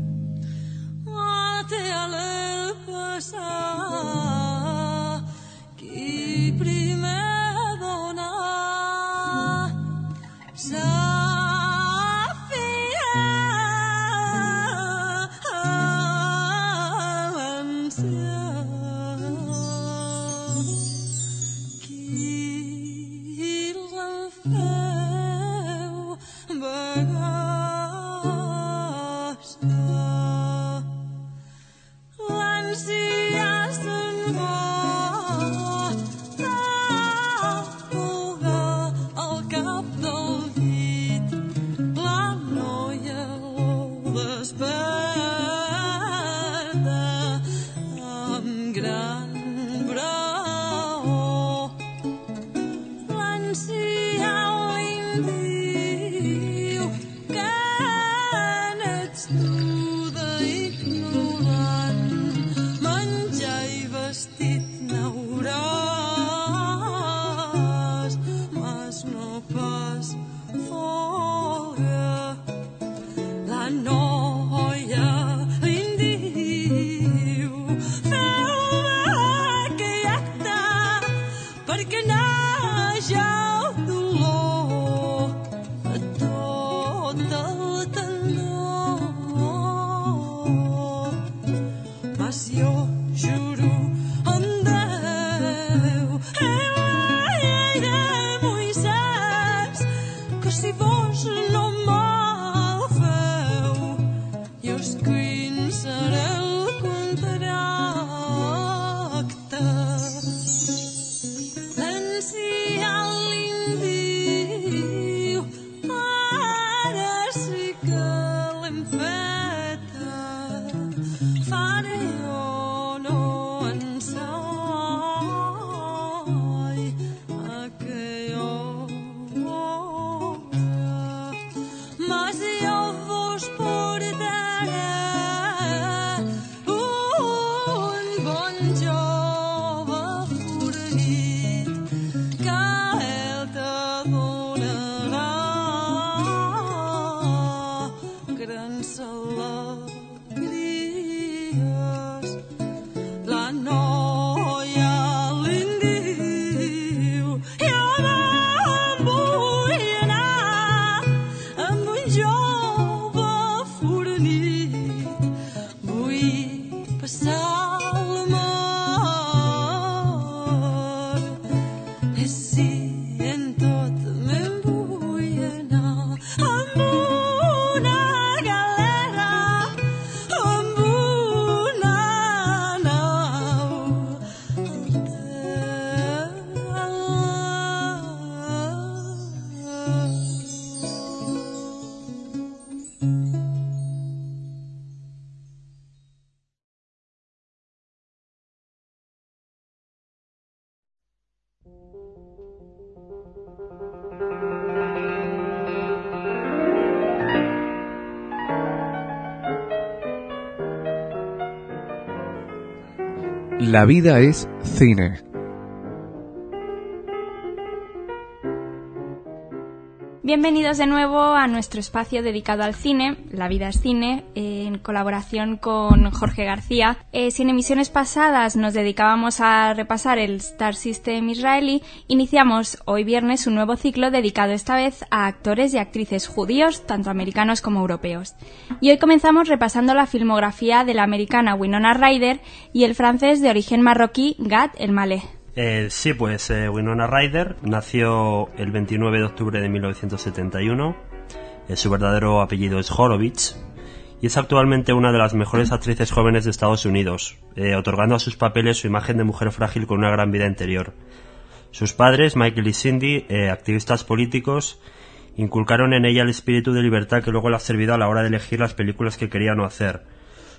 La vida es cine. Bienvenidos de nuevo a nuestro espacio dedicado al cine, La vida es cine, en colaboración con Jorge García. Eh, si en emisiones pasadas nos dedicábamos a repasar el Star System israelí, iniciamos hoy viernes un nuevo ciclo dedicado esta vez a actores y actrices judíos, tanto americanos como europeos. Y hoy comenzamos repasando la filmografía de la americana Winona Ryder y el francés de origen marroquí Gad Elmaleh. Eh, sí, pues eh, Winona Ryder nació el veintinueve de octubre de mil novecientos setenta y uno. Eh, su verdadero apellido es Horowitz y es actualmente una de las mejores actrices jóvenes de Estados Unidos, eh, otorgando a sus papeles su imagen de mujer frágil con una gran vida interior. Sus padres, Michael y Cindy, eh, activistas políticos, inculcaron en ella el espíritu de libertad que luego le ha servido a la hora de elegir las películas que quería no hacer.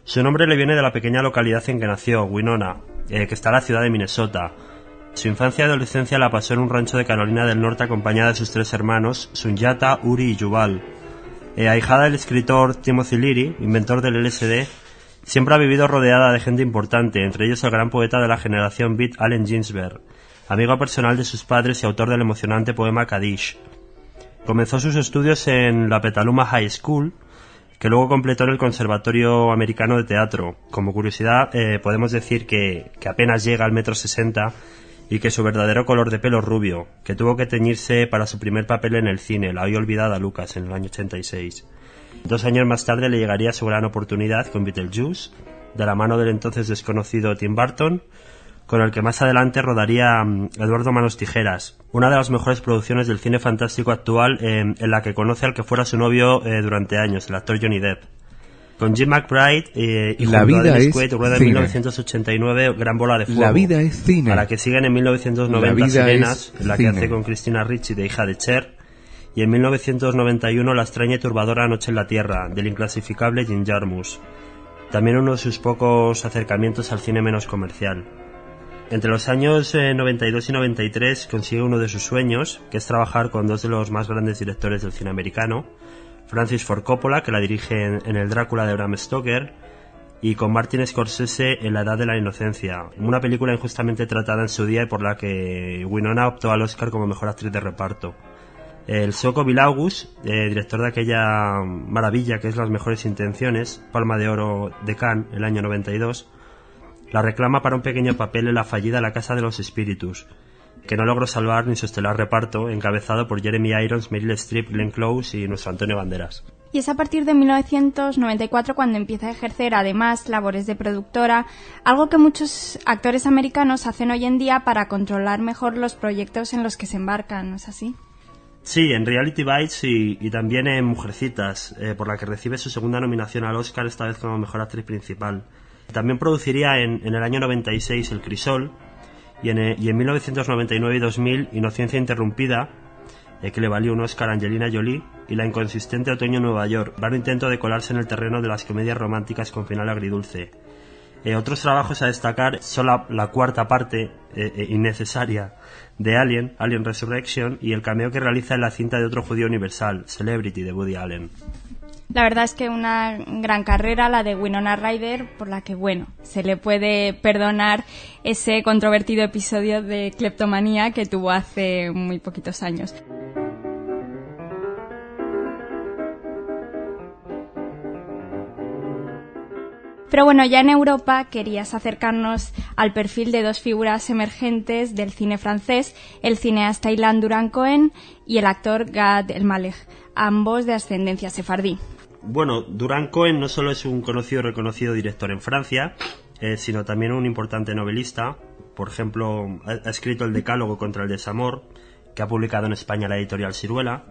Su nombre le viene de la pequeña localidad en que nació, Winona, eh, que está en la ciudad de Minnesota. Su infancia y adolescencia la pasó en un rancho de Carolina del Norte acompañada de sus tres hermanos, Sunyata, Uri y Yuval. Eh, ahijada del escritor Timothy Leary, inventor del L S D, siempre ha vivido rodeada de gente importante, entre ellos el gran poeta de la generación Beat, Allen Ginsberg, amigo personal de sus padres y autor del emocionante poema Kaddish. Comenzó sus estudios en la Petaluma High School, que luego completó en el Conservatorio Americano de Teatro. Como curiosidad, eh, podemos decir que, que apenas llega al metro sesenta y que su verdadero color de pelo es rubio, que tuvo que teñirse para su primer papel en el cine, la hoy olvidada Lucas, en el año ochenta y seis. Dos años más tarde le llegaría su gran oportunidad con Beetlejuice, de la mano del entonces desconocido Tim Burton, con el que más adelante rodaría um, Eduardo Manos Tijeras, una de las mejores producciones del cine fantástico actual, eh, en la que conoce al que fuera su novio eh, durante años, el actor Johnny Depp. Con Jim McBride eh, y La junto a vida Dennis es Quaid rueda en cine. mil novecientos ochenta y nueve Gran Bola de Fuego. La vida es cine. Para que sigan en mil novecientos noventa La vida Sirenas, es en la que cine. hace con Christina Ricci de hija de Cher, y en mil novecientos noventa y uno La extraña y turbadora Noche en la Tierra, del inclasificable Jim Jarmusch. También uno de sus pocos acercamientos al cine menos comercial. Entre los años eh, noventa y dos y noventa y tres consigue uno de sus sueños, que es trabajar con dos de los más grandes directores del cine americano, Francis Ford Coppola, que la dirige en, en El Drácula de Bram Stoker, y con Martin Scorsese en La Edad de la Inocencia, una película injustamente tratada en su día y por la que Winona optó al Oscar como mejor actriz de reparto. El sueco Bill August, eh, director de aquella maravilla que es Las mejores intenciones, Palma de Oro de Cannes, el año noventa y dos, la reclama para un pequeño papel en la fallida La Casa de los Espíritus, que no logró salvar ni su estelar reparto, encabezado por Jeremy Irons, Meryl Streep, Glenn Close y nuestro Antonio Banderas. Y es a partir de mil novecientos noventa y cuatro cuando empieza a ejercer además labores de productora, algo que muchos actores americanos hacen hoy en día para controlar mejor los proyectos en los que se embarcan, ¿no es así? Sí, en Reality Bites y, y también en Mujercitas, eh, por la que recibe su segunda nominación al Oscar, esta vez como mejor actriz principal. También produciría en, en el año noventa y seis El Crisol, y en, y en mil novecientos noventa y nueve y dos mil Inocencia Interrumpida, eh, que le valió un Oscar a Angelina Jolie, y La inconsistente Otoño en Nueva York, vano intento de colarse en el terreno de las comedias románticas con final agridulce. Eh, otros trabajos a destacar son la, la cuarta parte eh, eh, innecesaria de Alien, Alien Resurrection, y el cameo que realiza en la cinta de otro judío universal, Celebrity, de Woody Allen. La verdad es que una gran carrera la de Winona Ryder, por la que, bueno, se le puede perdonar ese controvertido episodio de cleptomanía que tuvo hace muy poquitos años. Pero bueno, ya en Europa querías acercarnos al perfil de dos figuras emergentes del cine francés, el cineasta Ilan Durand-Cohen y el actor Gad Elmaleh, ambos de ascendencia sefardí. Bueno, Durand-Cohen no solo es un conocido y reconocido director en Francia, eh, sino también un importante novelista. Por ejemplo, ha, ha escrito El Decálogo contra el desamor, que ha publicado en España la editorial Siruela.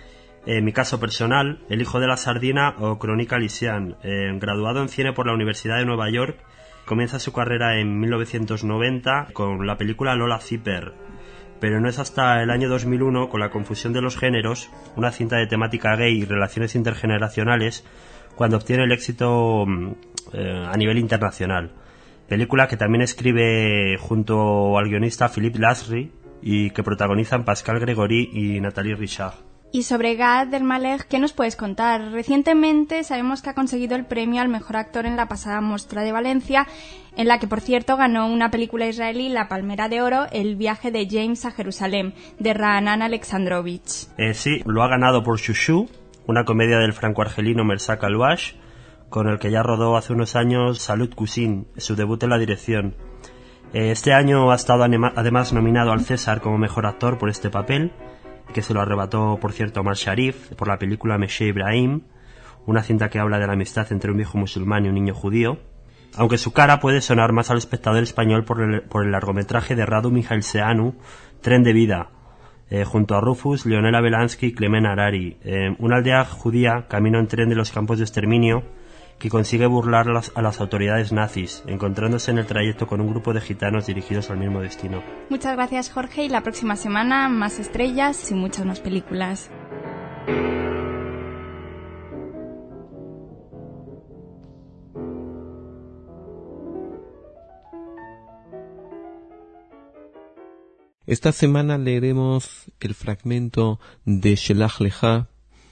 En eh, mi caso personal, El hijo de la sardina o Crónica Lysiane, eh, graduado en cine por la Universidad de Nueva York, comienza su carrera en mil novecientos noventa con la película Lola Zipper, pero no es hasta el año dos mil uno, con La confusión de los géneros, una cinta de temática gay y relaciones intergeneracionales, cuando obtiene el éxito eh, a nivel internacional. Película que también escribe junto al guionista Philippe Lasry y que protagonizan Pascal Grégory y Nathalie Richard. Y sobre Gad Elmaleh, ¿qué nos puedes contar? Recientemente sabemos que ha conseguido el premio al mejor actor en la pasada Mostra de Valencia, en la que, por cierto, ganó una película israelí, La Palmera de Oro, El viaje de James a Jerusalén, de Ra'anan Alexandrovich. Eh, sí, lo ha ganado por Shushu, una comedia del franco-argelino Merzak Alwash, con el que ya rodó hace unos años Salut Cousin, su debut en la dirección. Eh, este año ha estado anima- además nominado al César como mejor actor por este papel, que se lo arrebató, por cierto, Omar Sharif por la película Meshe Ibrahim, una cinta que habla de la amistad entre un viejo musulmán y un niño judío, aunque su cara puede sonar más al espectador español por el, por el largometraje de Radu Mihailseanu, Tren de vida, eh, junto a Rufus, Leonela Belansky y Clemen Harari, eh, una aldea judía camino en tren de los campos de exterminio que consigue burlar a las, a las autoridades nazis, encontrándose en el trayecto con un grupo de gitanos dirigidos al mismo destino. Muchas gracias, Jorge, y la próxima semana más estrellas y muchas más películas. Esta semana leeremos el fragmento de Shelach Lecha,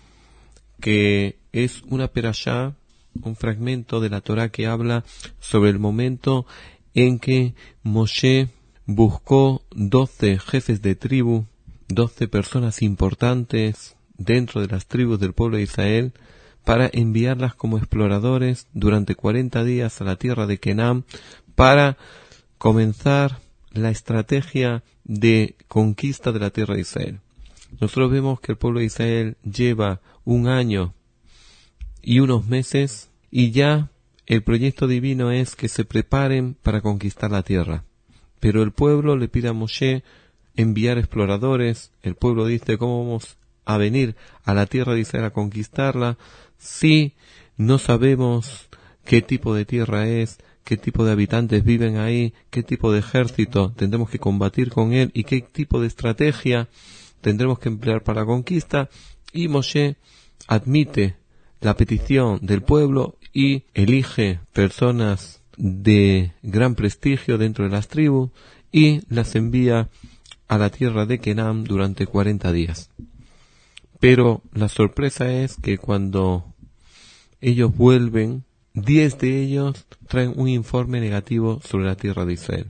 que es una perashá, un fragmento de la Torá que habla sobre el momento en que Moshe buscó doce jefes de tribu, doce personas importantes dentro de las tribus del pueblo de Israel, para enviarlas como exploradores durante cuarenta días a la tierra de Canaán para comenzar la estrategia de conquista de la tierra de Israel. Nosotros vemos que el pueblo de Israel lleva un año y unos meses y ya el proyecto divino es que se preparen para conquistar la tierra. Pero el pueblo le pide a Moshe enviar exploradores. El pueblo dice, ¿cómo vamos a venir a la tierra de Israel a conquistarla si no sabemos qué tipo de tierra es, qué tipo de habitantes viven ahí, qué tipo de ejército tendremos que combatir con él y qué tipo de estrategia tendremos que emplear para la conquista? Y Moshe admite la petición del pueblo y elige personas de gran prestigio dentro de las tribus y las envía a la tierra de Canaán durante cuarenta días. Pero la sorpresa es que cuando ellos vuelven, diez de ellos traen un informe negativo sobre la tierra de Israel.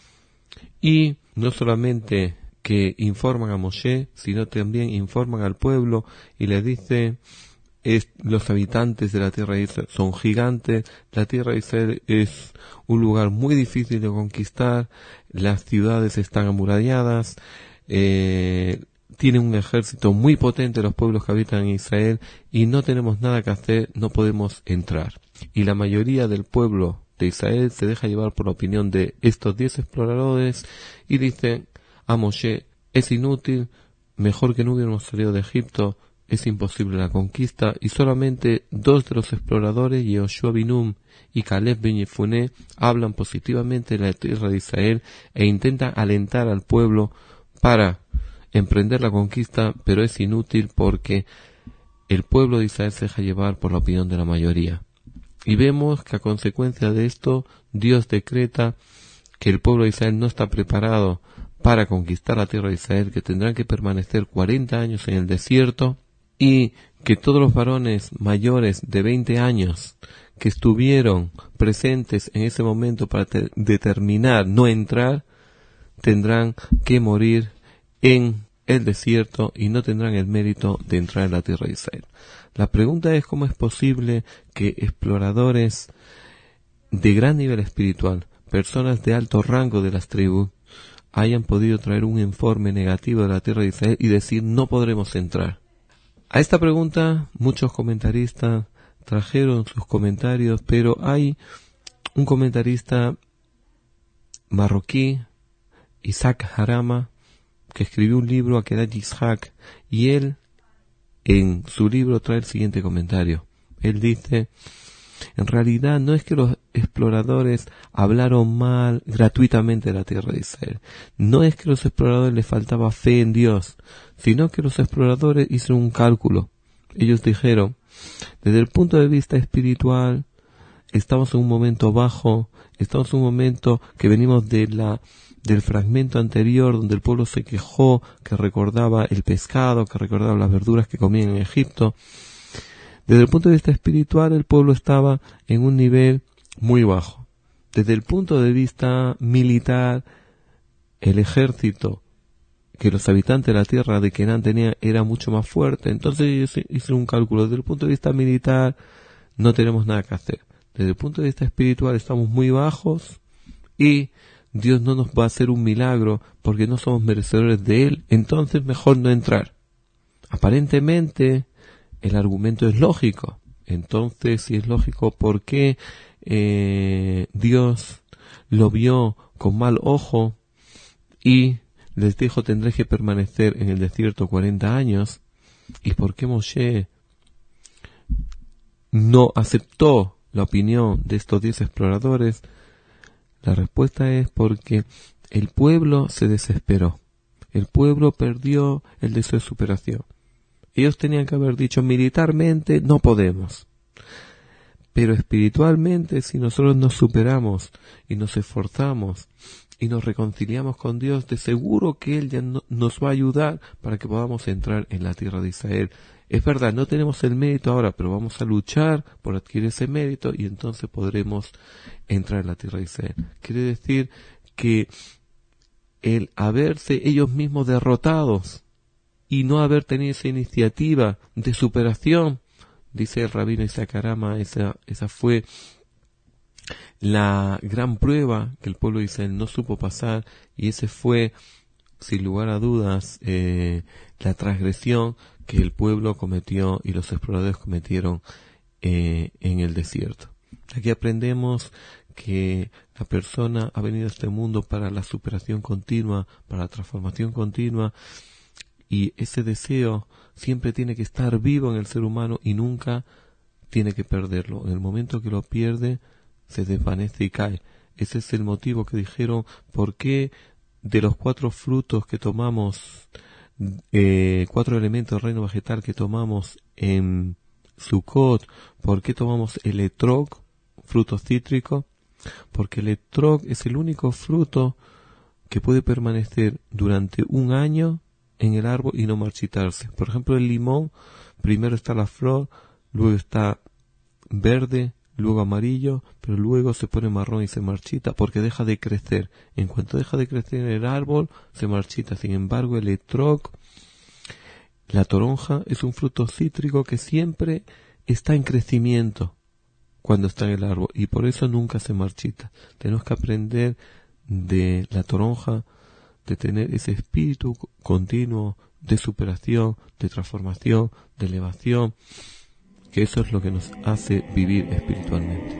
Y no solamente que informan a Moshe, sino también informan al pueblo y le dice, es, los habitantes de la tierra de Israel son gigantes, la tierra de Israel es un lugar muy difícil de conquistar, las ciudades están amuralladas, eh, tienen un ejército muy potente los pueblos que habitan en Israel y no tenemos nada que hacer, no podemos entrar. Y la mayoría del pueblo de Israel se deja llevar por la opinión de estos diez exploradores y dice a Moshe, es inútil, mejor que no hubiéramos salido de Egipto, es imposible la conquista, y solamente dos de los exploradores, Yehoshua ben Nun y Caleb ben Yefuné, hablan positivamente de la tierra de Israel e intentan alentar al pueblo para emprender la conquista, pero es inútil porque el pueblo de Israel se deja llevar por la opinión de la mayoría. Y vemos que a consecuencia de esto, Dios decreta que el pueblo de Israel no está preparado para conquistar la tierra de Israel, que tendrán que permanecer cuarenta años en el desierto, y que todos los varones mayores de veinte años que estuvieron presentes en ese momento para te- determinar no entrar, tendrán que morir en el desierto y no tendrán el mérito de entrar en la tierra de Israel. La pregunta es cómo es posible que exploradores de gran nivel espiritual, personas de alto rango de las tribus, hayan podido traer un informe negativo de la tierra de Israel y decir no podremos entrar. A esta pregunta muchos comentaristas trajeron sus comentarios, pero hay un comentarista marroquí, Isaac Harama, que escribió un libro, Akedat Yitzhak, y él en su libro trae el siguiente comentario. Él dice, en realidad no es que los exploradores hablaron mal gratuitamente de la tierra de Israel. No es que a los exploradores les faltaba fe en Dios, sino que los exploradores hicieron un cálculo. Ellos dijeron, desde el punto de vista espiritual, estamos en un momento bajo, estamos en un momento que venimos de la del fragmento anterior donde el pueblo se quejó, que recordaba el pescado, que recordaba las verduras que comían en Egipto. Desde el punto de vista espiritual, el pueblo estaba en un nivel muy bajo. Desde el punto de vista militar, el ejército que los habitantes de la tierra de Canaán tenían era mucho más fuerte. Entonces ellos hicieron un cálculo. Desde el punto de vista militar, no tenemos nada que hacer. Desde el punto de vista espiritual, estamos muy bajos y Dios no nos va a hacer un milagro porque no somos merecedores de Él. Entonces mejor no entrar. Aparentemente, el argumento es lógico. Entonces, si es lógico, ¿por qué eh, Dios lo vio con mal ojo y les dijo tendréis que permanecer en el desierto cuarenta años? ¿Y por qué Moshe no aceptó la opinión de estos diez exploradores? La respuesta es porque el pueblo se desesperó. El pueblo perdió el deseo de superación. Ellos tenían que haber dicho militarmente no podemos. Pero espiritualmente, si nosotros nos superamos y nos esforzamos y nos reconciliamos con Dios, de seguro que Él ya no, nos va a ayudar para que podamos entrar en la tierra de Israel. Es verdad, no tenemos el mérito ahora, pero vamos a luchar por adquirir ese mérito y entonces podremos entrar en la tierra de Israel. Quiere decir que el haberse ellos mismos derrotados y no haber tenido esa iniciativa de superación, dice el rabino Isaac Arama, esa, esa fue la gran prueba que el pueblo de Israel no supo pasar, y ese fue, sin lugar a dudas, eh, la transgresión que el pueblo cometió y los exploradores cometieron eh, en el desierto. Aquí aprendemos que la persona ha venido a este mundo para la superación continua, para la transformación continua, y ese deseo siempre tiene que estar vivo en el ser humano y nunca tiene que perderlo. En el momento que lo pierde, se desvanece y cae. Ese es el motivo que dijeron, ¿por qué de los cuatro frutos que tomamos, eh, cuatro elementos del reino vegetal que tomamos en Sukkot, por qué tomamos el etrog, fruto cítrico? Porque el etrog es el único fruto que puede permanecer durante un año en el árbol y no marchitarse. Por ejemplo, el limón, primero está la flor, luego está verde, luego amarillo, pero luego se pone marrón y se marchita porque deja de crecer. En cuanto deja de crecer en el árbol, se marchita. Sin embargo, el etrog, la toronja, es un fruto cítrico que siempre está en crecimiento cuando está en el árbol y por eso nunca se marchita. Tenemos que aprender de la toronja, de tener ese espíritu continuo de superación, de transformación, de elevación, que eso es lo que nos hace vivir espiritualmente.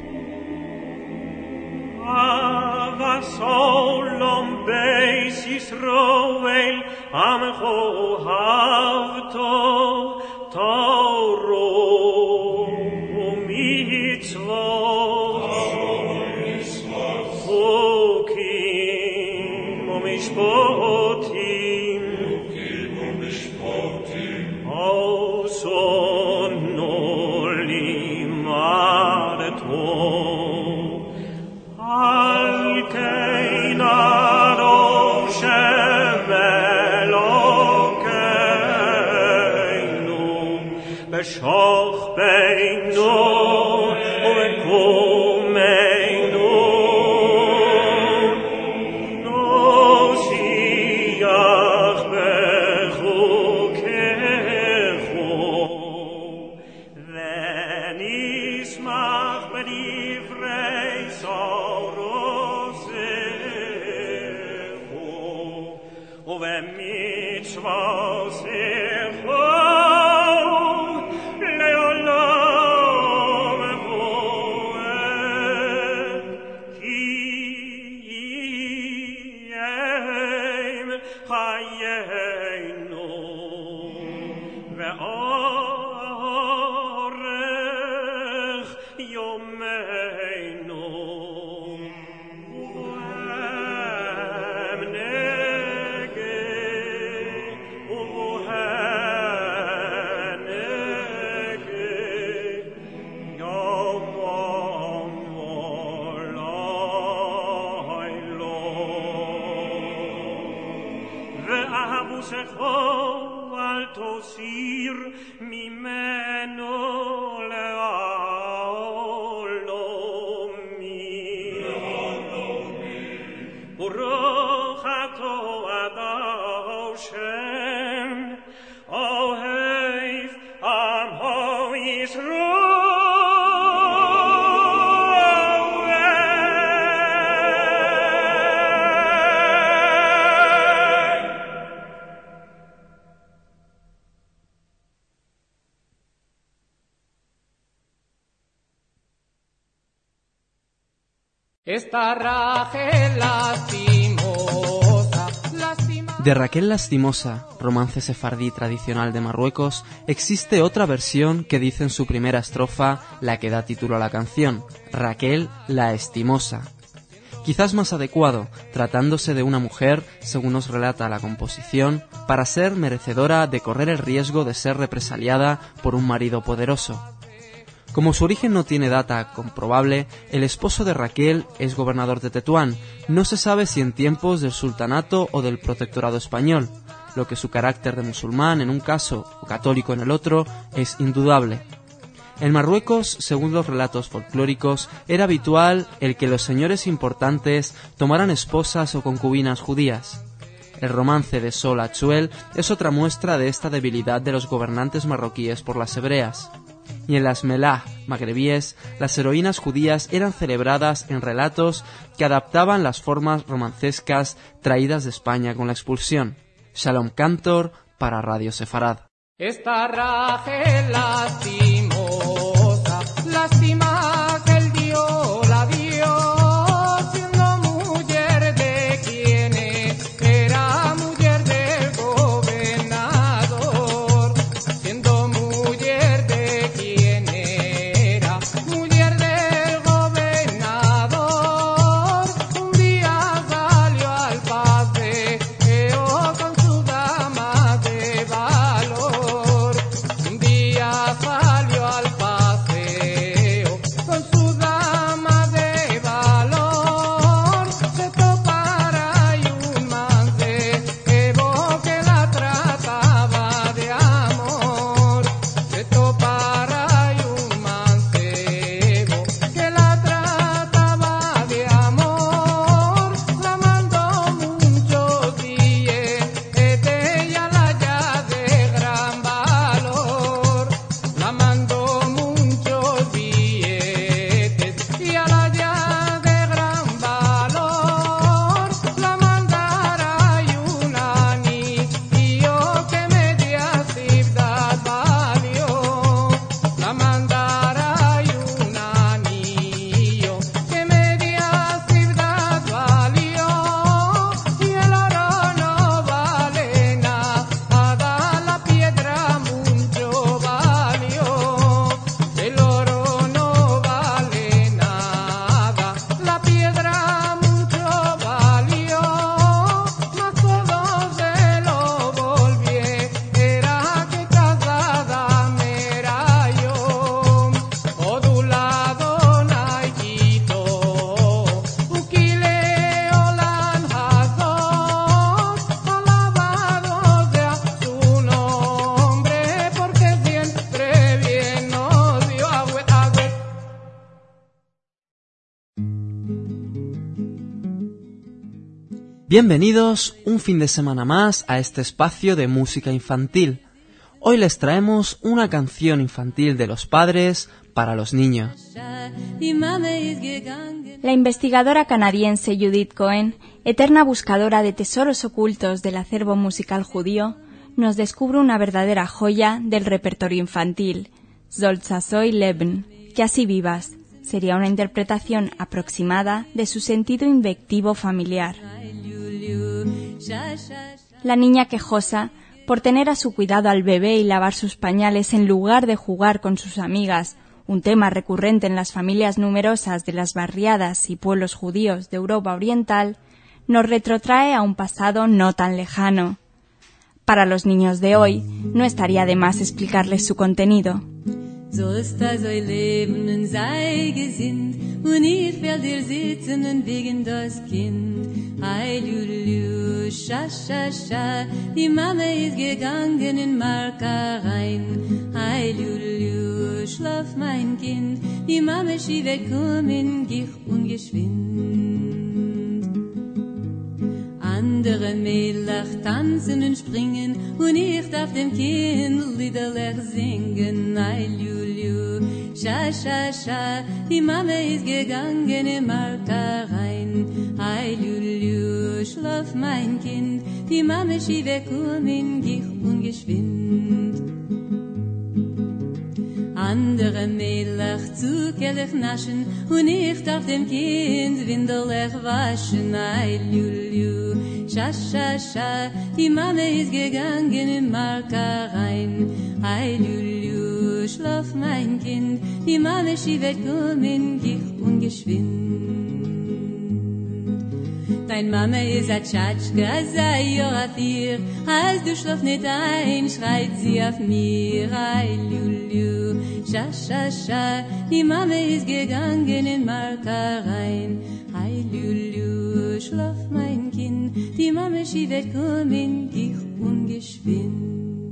Esta Raquel lastimosa, lastimosa. De Raquel Lastimosa, romance sefardí tradicional de Marruecos, existe otra versión que dice en su primera estrofa la que da título a la canción, Raquel la Estimosa. Quizás más adecuado, tratándose de una mujer, según nos relata la composición, para ser merecedora de correr el riesgo de ser represaliada por un marido poderoso. Como su origen no tiene data comprobable, el esposo de Raquel es gobernador de Tetuán. No se sabe si en tiempos del sultanato o del protectorado español, lo que su carácter de musulmán en un caso o católico en el otro es indudable. En Marruecos, según los relatos folclóricos, era habitual el que los señores importantes tomaran esposas o concubinas judías. El romance de Sol Achuel es otra muestra de esta debilidad de los gobernantes marroquíes por las hebreas. Y en las melah magrebíes, las heroínas judías eran celebradas en relatos que adaptaban las formas romancescas traídas de España con la expulsión. Shalom Cantor para Radio Sefarad. Esta Rachel lastimosa, lástima que el Dios la dio, siendo mujer de quienes era mujer del gobernador, siendo mujer de quien era mujer del gobernador. Un día salió al paseo con su dama de valor. Un día salió al paseo con su dama de valor. Se topara y un mancebo que la trataba de amor. Se topara y un mancebo que la trataba de amor. La mandó muchos billetes y a la ya de gran valor. La mandó muchos billetes y a la ya de gran valor. La mandara y un anillo que media ciudad valió. La mandara y un anillo que media ciudad valió. Y el oro no vale nada, la piedra mucho valió. El oro no vale nada, la piedra mucho valió. Mas todo se lo volviera que casada me era yo. Odulado naikito, ukile olan hazot, alabado sea su nombre, porque siempre bien nos dio agüe, agüe. Bienvenidos un fin de semana más a este espacio de música infantil. Hoy les traemos una canción infantil de los padres para los niños. La investigadora canadiense Judith Cohen, eterna buscadora de tesoros ocultos del acervo musical judío, nos descubre una verdadera joya del repertorio infantil, Zolzasoy Leben, que así vivas, sería una interpretación aproximada de su sentido invectivo familiar. La niña quejosa, por tener a su cuidado al bebé y lavar sus pañales en lugar de jugar con sus amigas, un tema recurrente en las familias numerosas de las barriadas y pueblos judíos de Europa Oriental, nos retrotrae a un pasado no tan lejano. Para los niños de hoy, no estaría de más explicarles su contenido. Sollst da so leben und sei gesinnt, und ich will dir sitzen und wegen das Kind. Ei, lululu, scha, scha, scha, die Mama ist gegangen in Marka rein. Ei, lululu, schlaf mein Kind, die Mama sie wird kommen, gich ungeschwind. Andere Mädels tanzen und springen, und ich darf dem Kind Liederlich singen. Ei, lululu, scha, scha, scha, die Mama ist gegangen in Marka rein. Ei, lululu, schlaf mein Kind, die Mama sie wird kommen, gich ungeschwind. Andere Mädels zu Kelch naschen, und ich darf dem Kind Windelech waschen. Ei, lululu, scha, scha, scha, die Mama ist gegangen in Marka rein. Ei, lululu, schlaf mein Kind, die Mama sie wird kommen, gich ungeschwind. Dein Mama is a Tschatschka, sei Jora vier. Als du schlaf nicht ein, schreit sie auf mir. Ai, Lulu, scha, scha, scha. Die Mama ist gegangen in Marka rein. Ai, Lulu, schlaf mein Kind. Die Mama, sie wird kommen, dich ungeschwind.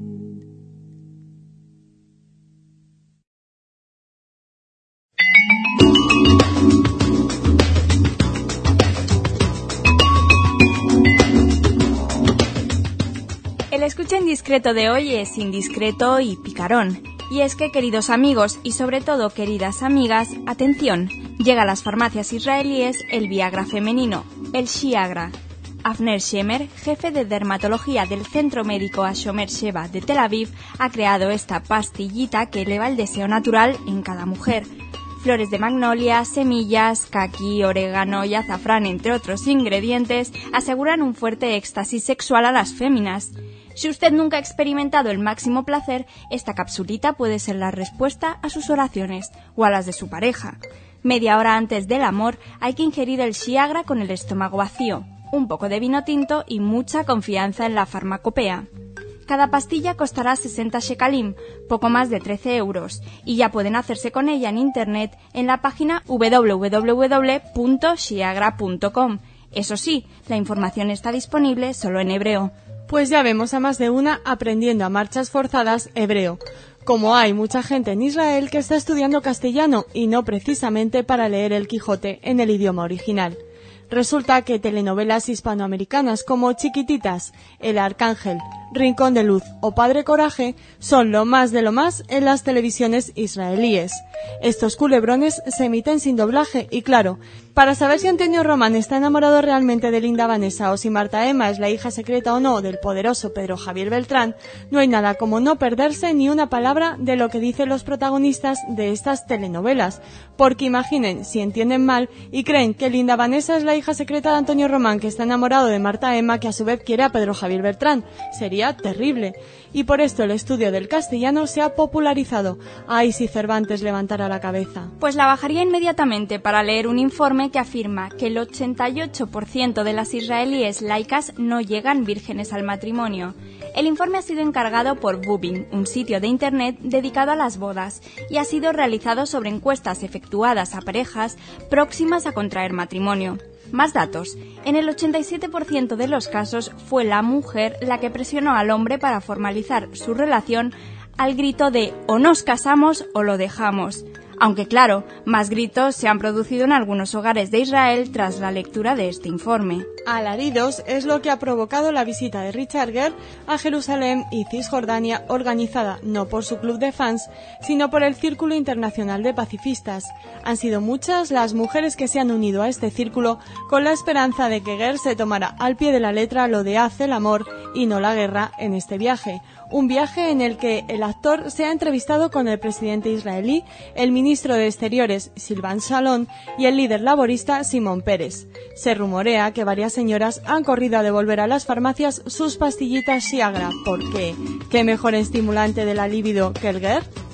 El escucha indiscreto de hoy es indiscreto y picarón. Y es que, queridos amigos y sobre todo queridas amigas, atención, llega a las farmacias israelíes el Viagra femenino, el Shiagra. Avner Shemer, jefe de dermatología del Centro Médico Ashomer Sheba de Tel Aviv, ha creado esta pastillita que eleva el deseo natural en cada mujer. Flores de magnolia, semillas, caqui, orégano y azafrán, entre otros ingredientes, aseguran un fuerte éxtasis sexual a las féminas. Si usted nunca ha experimentado el máximo placer, esta capsulita puede ser la respuesta a sus oraciones o a las de su pareja. Media hora antes del amor hay que ingerir el Shiagra con el estómago vacío, un poco de vino tinto y mucha confianza en la farmacopea. Cada pastilla costará sesenta shekalim, poco más de trece euros, y ya pueden hacerse con ella en internet en la página doble u doble u doble u punto shiagra punto com. Eso sí, la información está disponible solo en hebreo. Pues ya vemos a más de una aprendiendo a marchas forzadas hebreo. Como hay mucha gente en Israel que está estudiando castellano y no precisamente para leer el Quijote en el idioma original. Resulta que telenovelas hispanoamericanas como Chiquititas, El Arcángel, Rincón de Luz o Padre Coraje son lo más de lo más en las televisiones israelíes. Estos culebrones se emiten sin doblaje y claro, para saber si Antonio Román está enamorado realmente de Linda Vanessa o si Marta Emma es la hija secreta o no del poderoso Pedro Javier Beltrán, no hay nada como no perderse ni una palabra de lo que dicen los protagonistas de estas telenovelas, porque imaginen si entienden mal y creen que Linda Vanessa es la hija secreta de Antonio Román que está enamorado de Marta Emma que a su vez quiere a Pedro Javier Beltrán. Sería terrible. Y por esto el estudio del castellano se ha popularizado. Ay, si Cervantes levantara la cabeza. Pues la bajaría inmediatamente para leer un informe que afirma que el ochenta y ocho por ciento de las israelíes laicas no llegan vírgenes al matrimonio. El informe ha sido encargado por Bubin, un sitio de internet dedicado a las bodas, y ha sido realizado sobre encuestas efectuadas a parejas próximas a contraer matrimonio. Más datos. En el ochenta y siete por ciento de los casos fue la mujer la que presionó al hombre para formalizar su relación al grito de o nos casamos o lo dejamos. Aunque claro, más gritos se han producido en algunos hogares de Israel tras la lectura de este informe. Alaridos es lo que ha provocado la visita de Richard Gere a Jerusalén y Cisjordania, organizada no por su club de fans, sino por el Círculo Internacional de Pacifistas. Han sido muchas las mujeres que se han unido a este círculo con la esperanza de que Gere se tomara al pie de la letra lo de haz el amor y no la guerra en este viaje. Un viaje en el que el actor se ha entrevistado con el presidente israelí, el ministro de Exteriores, Silvan Shalom, y el líder laborista, Simón Peres. Se rumorea que varias señoras han corrido a devolver a las farmacias sus pastillitas Shiagra, porque ¿qué mejor estimulante de la libido que el Gere?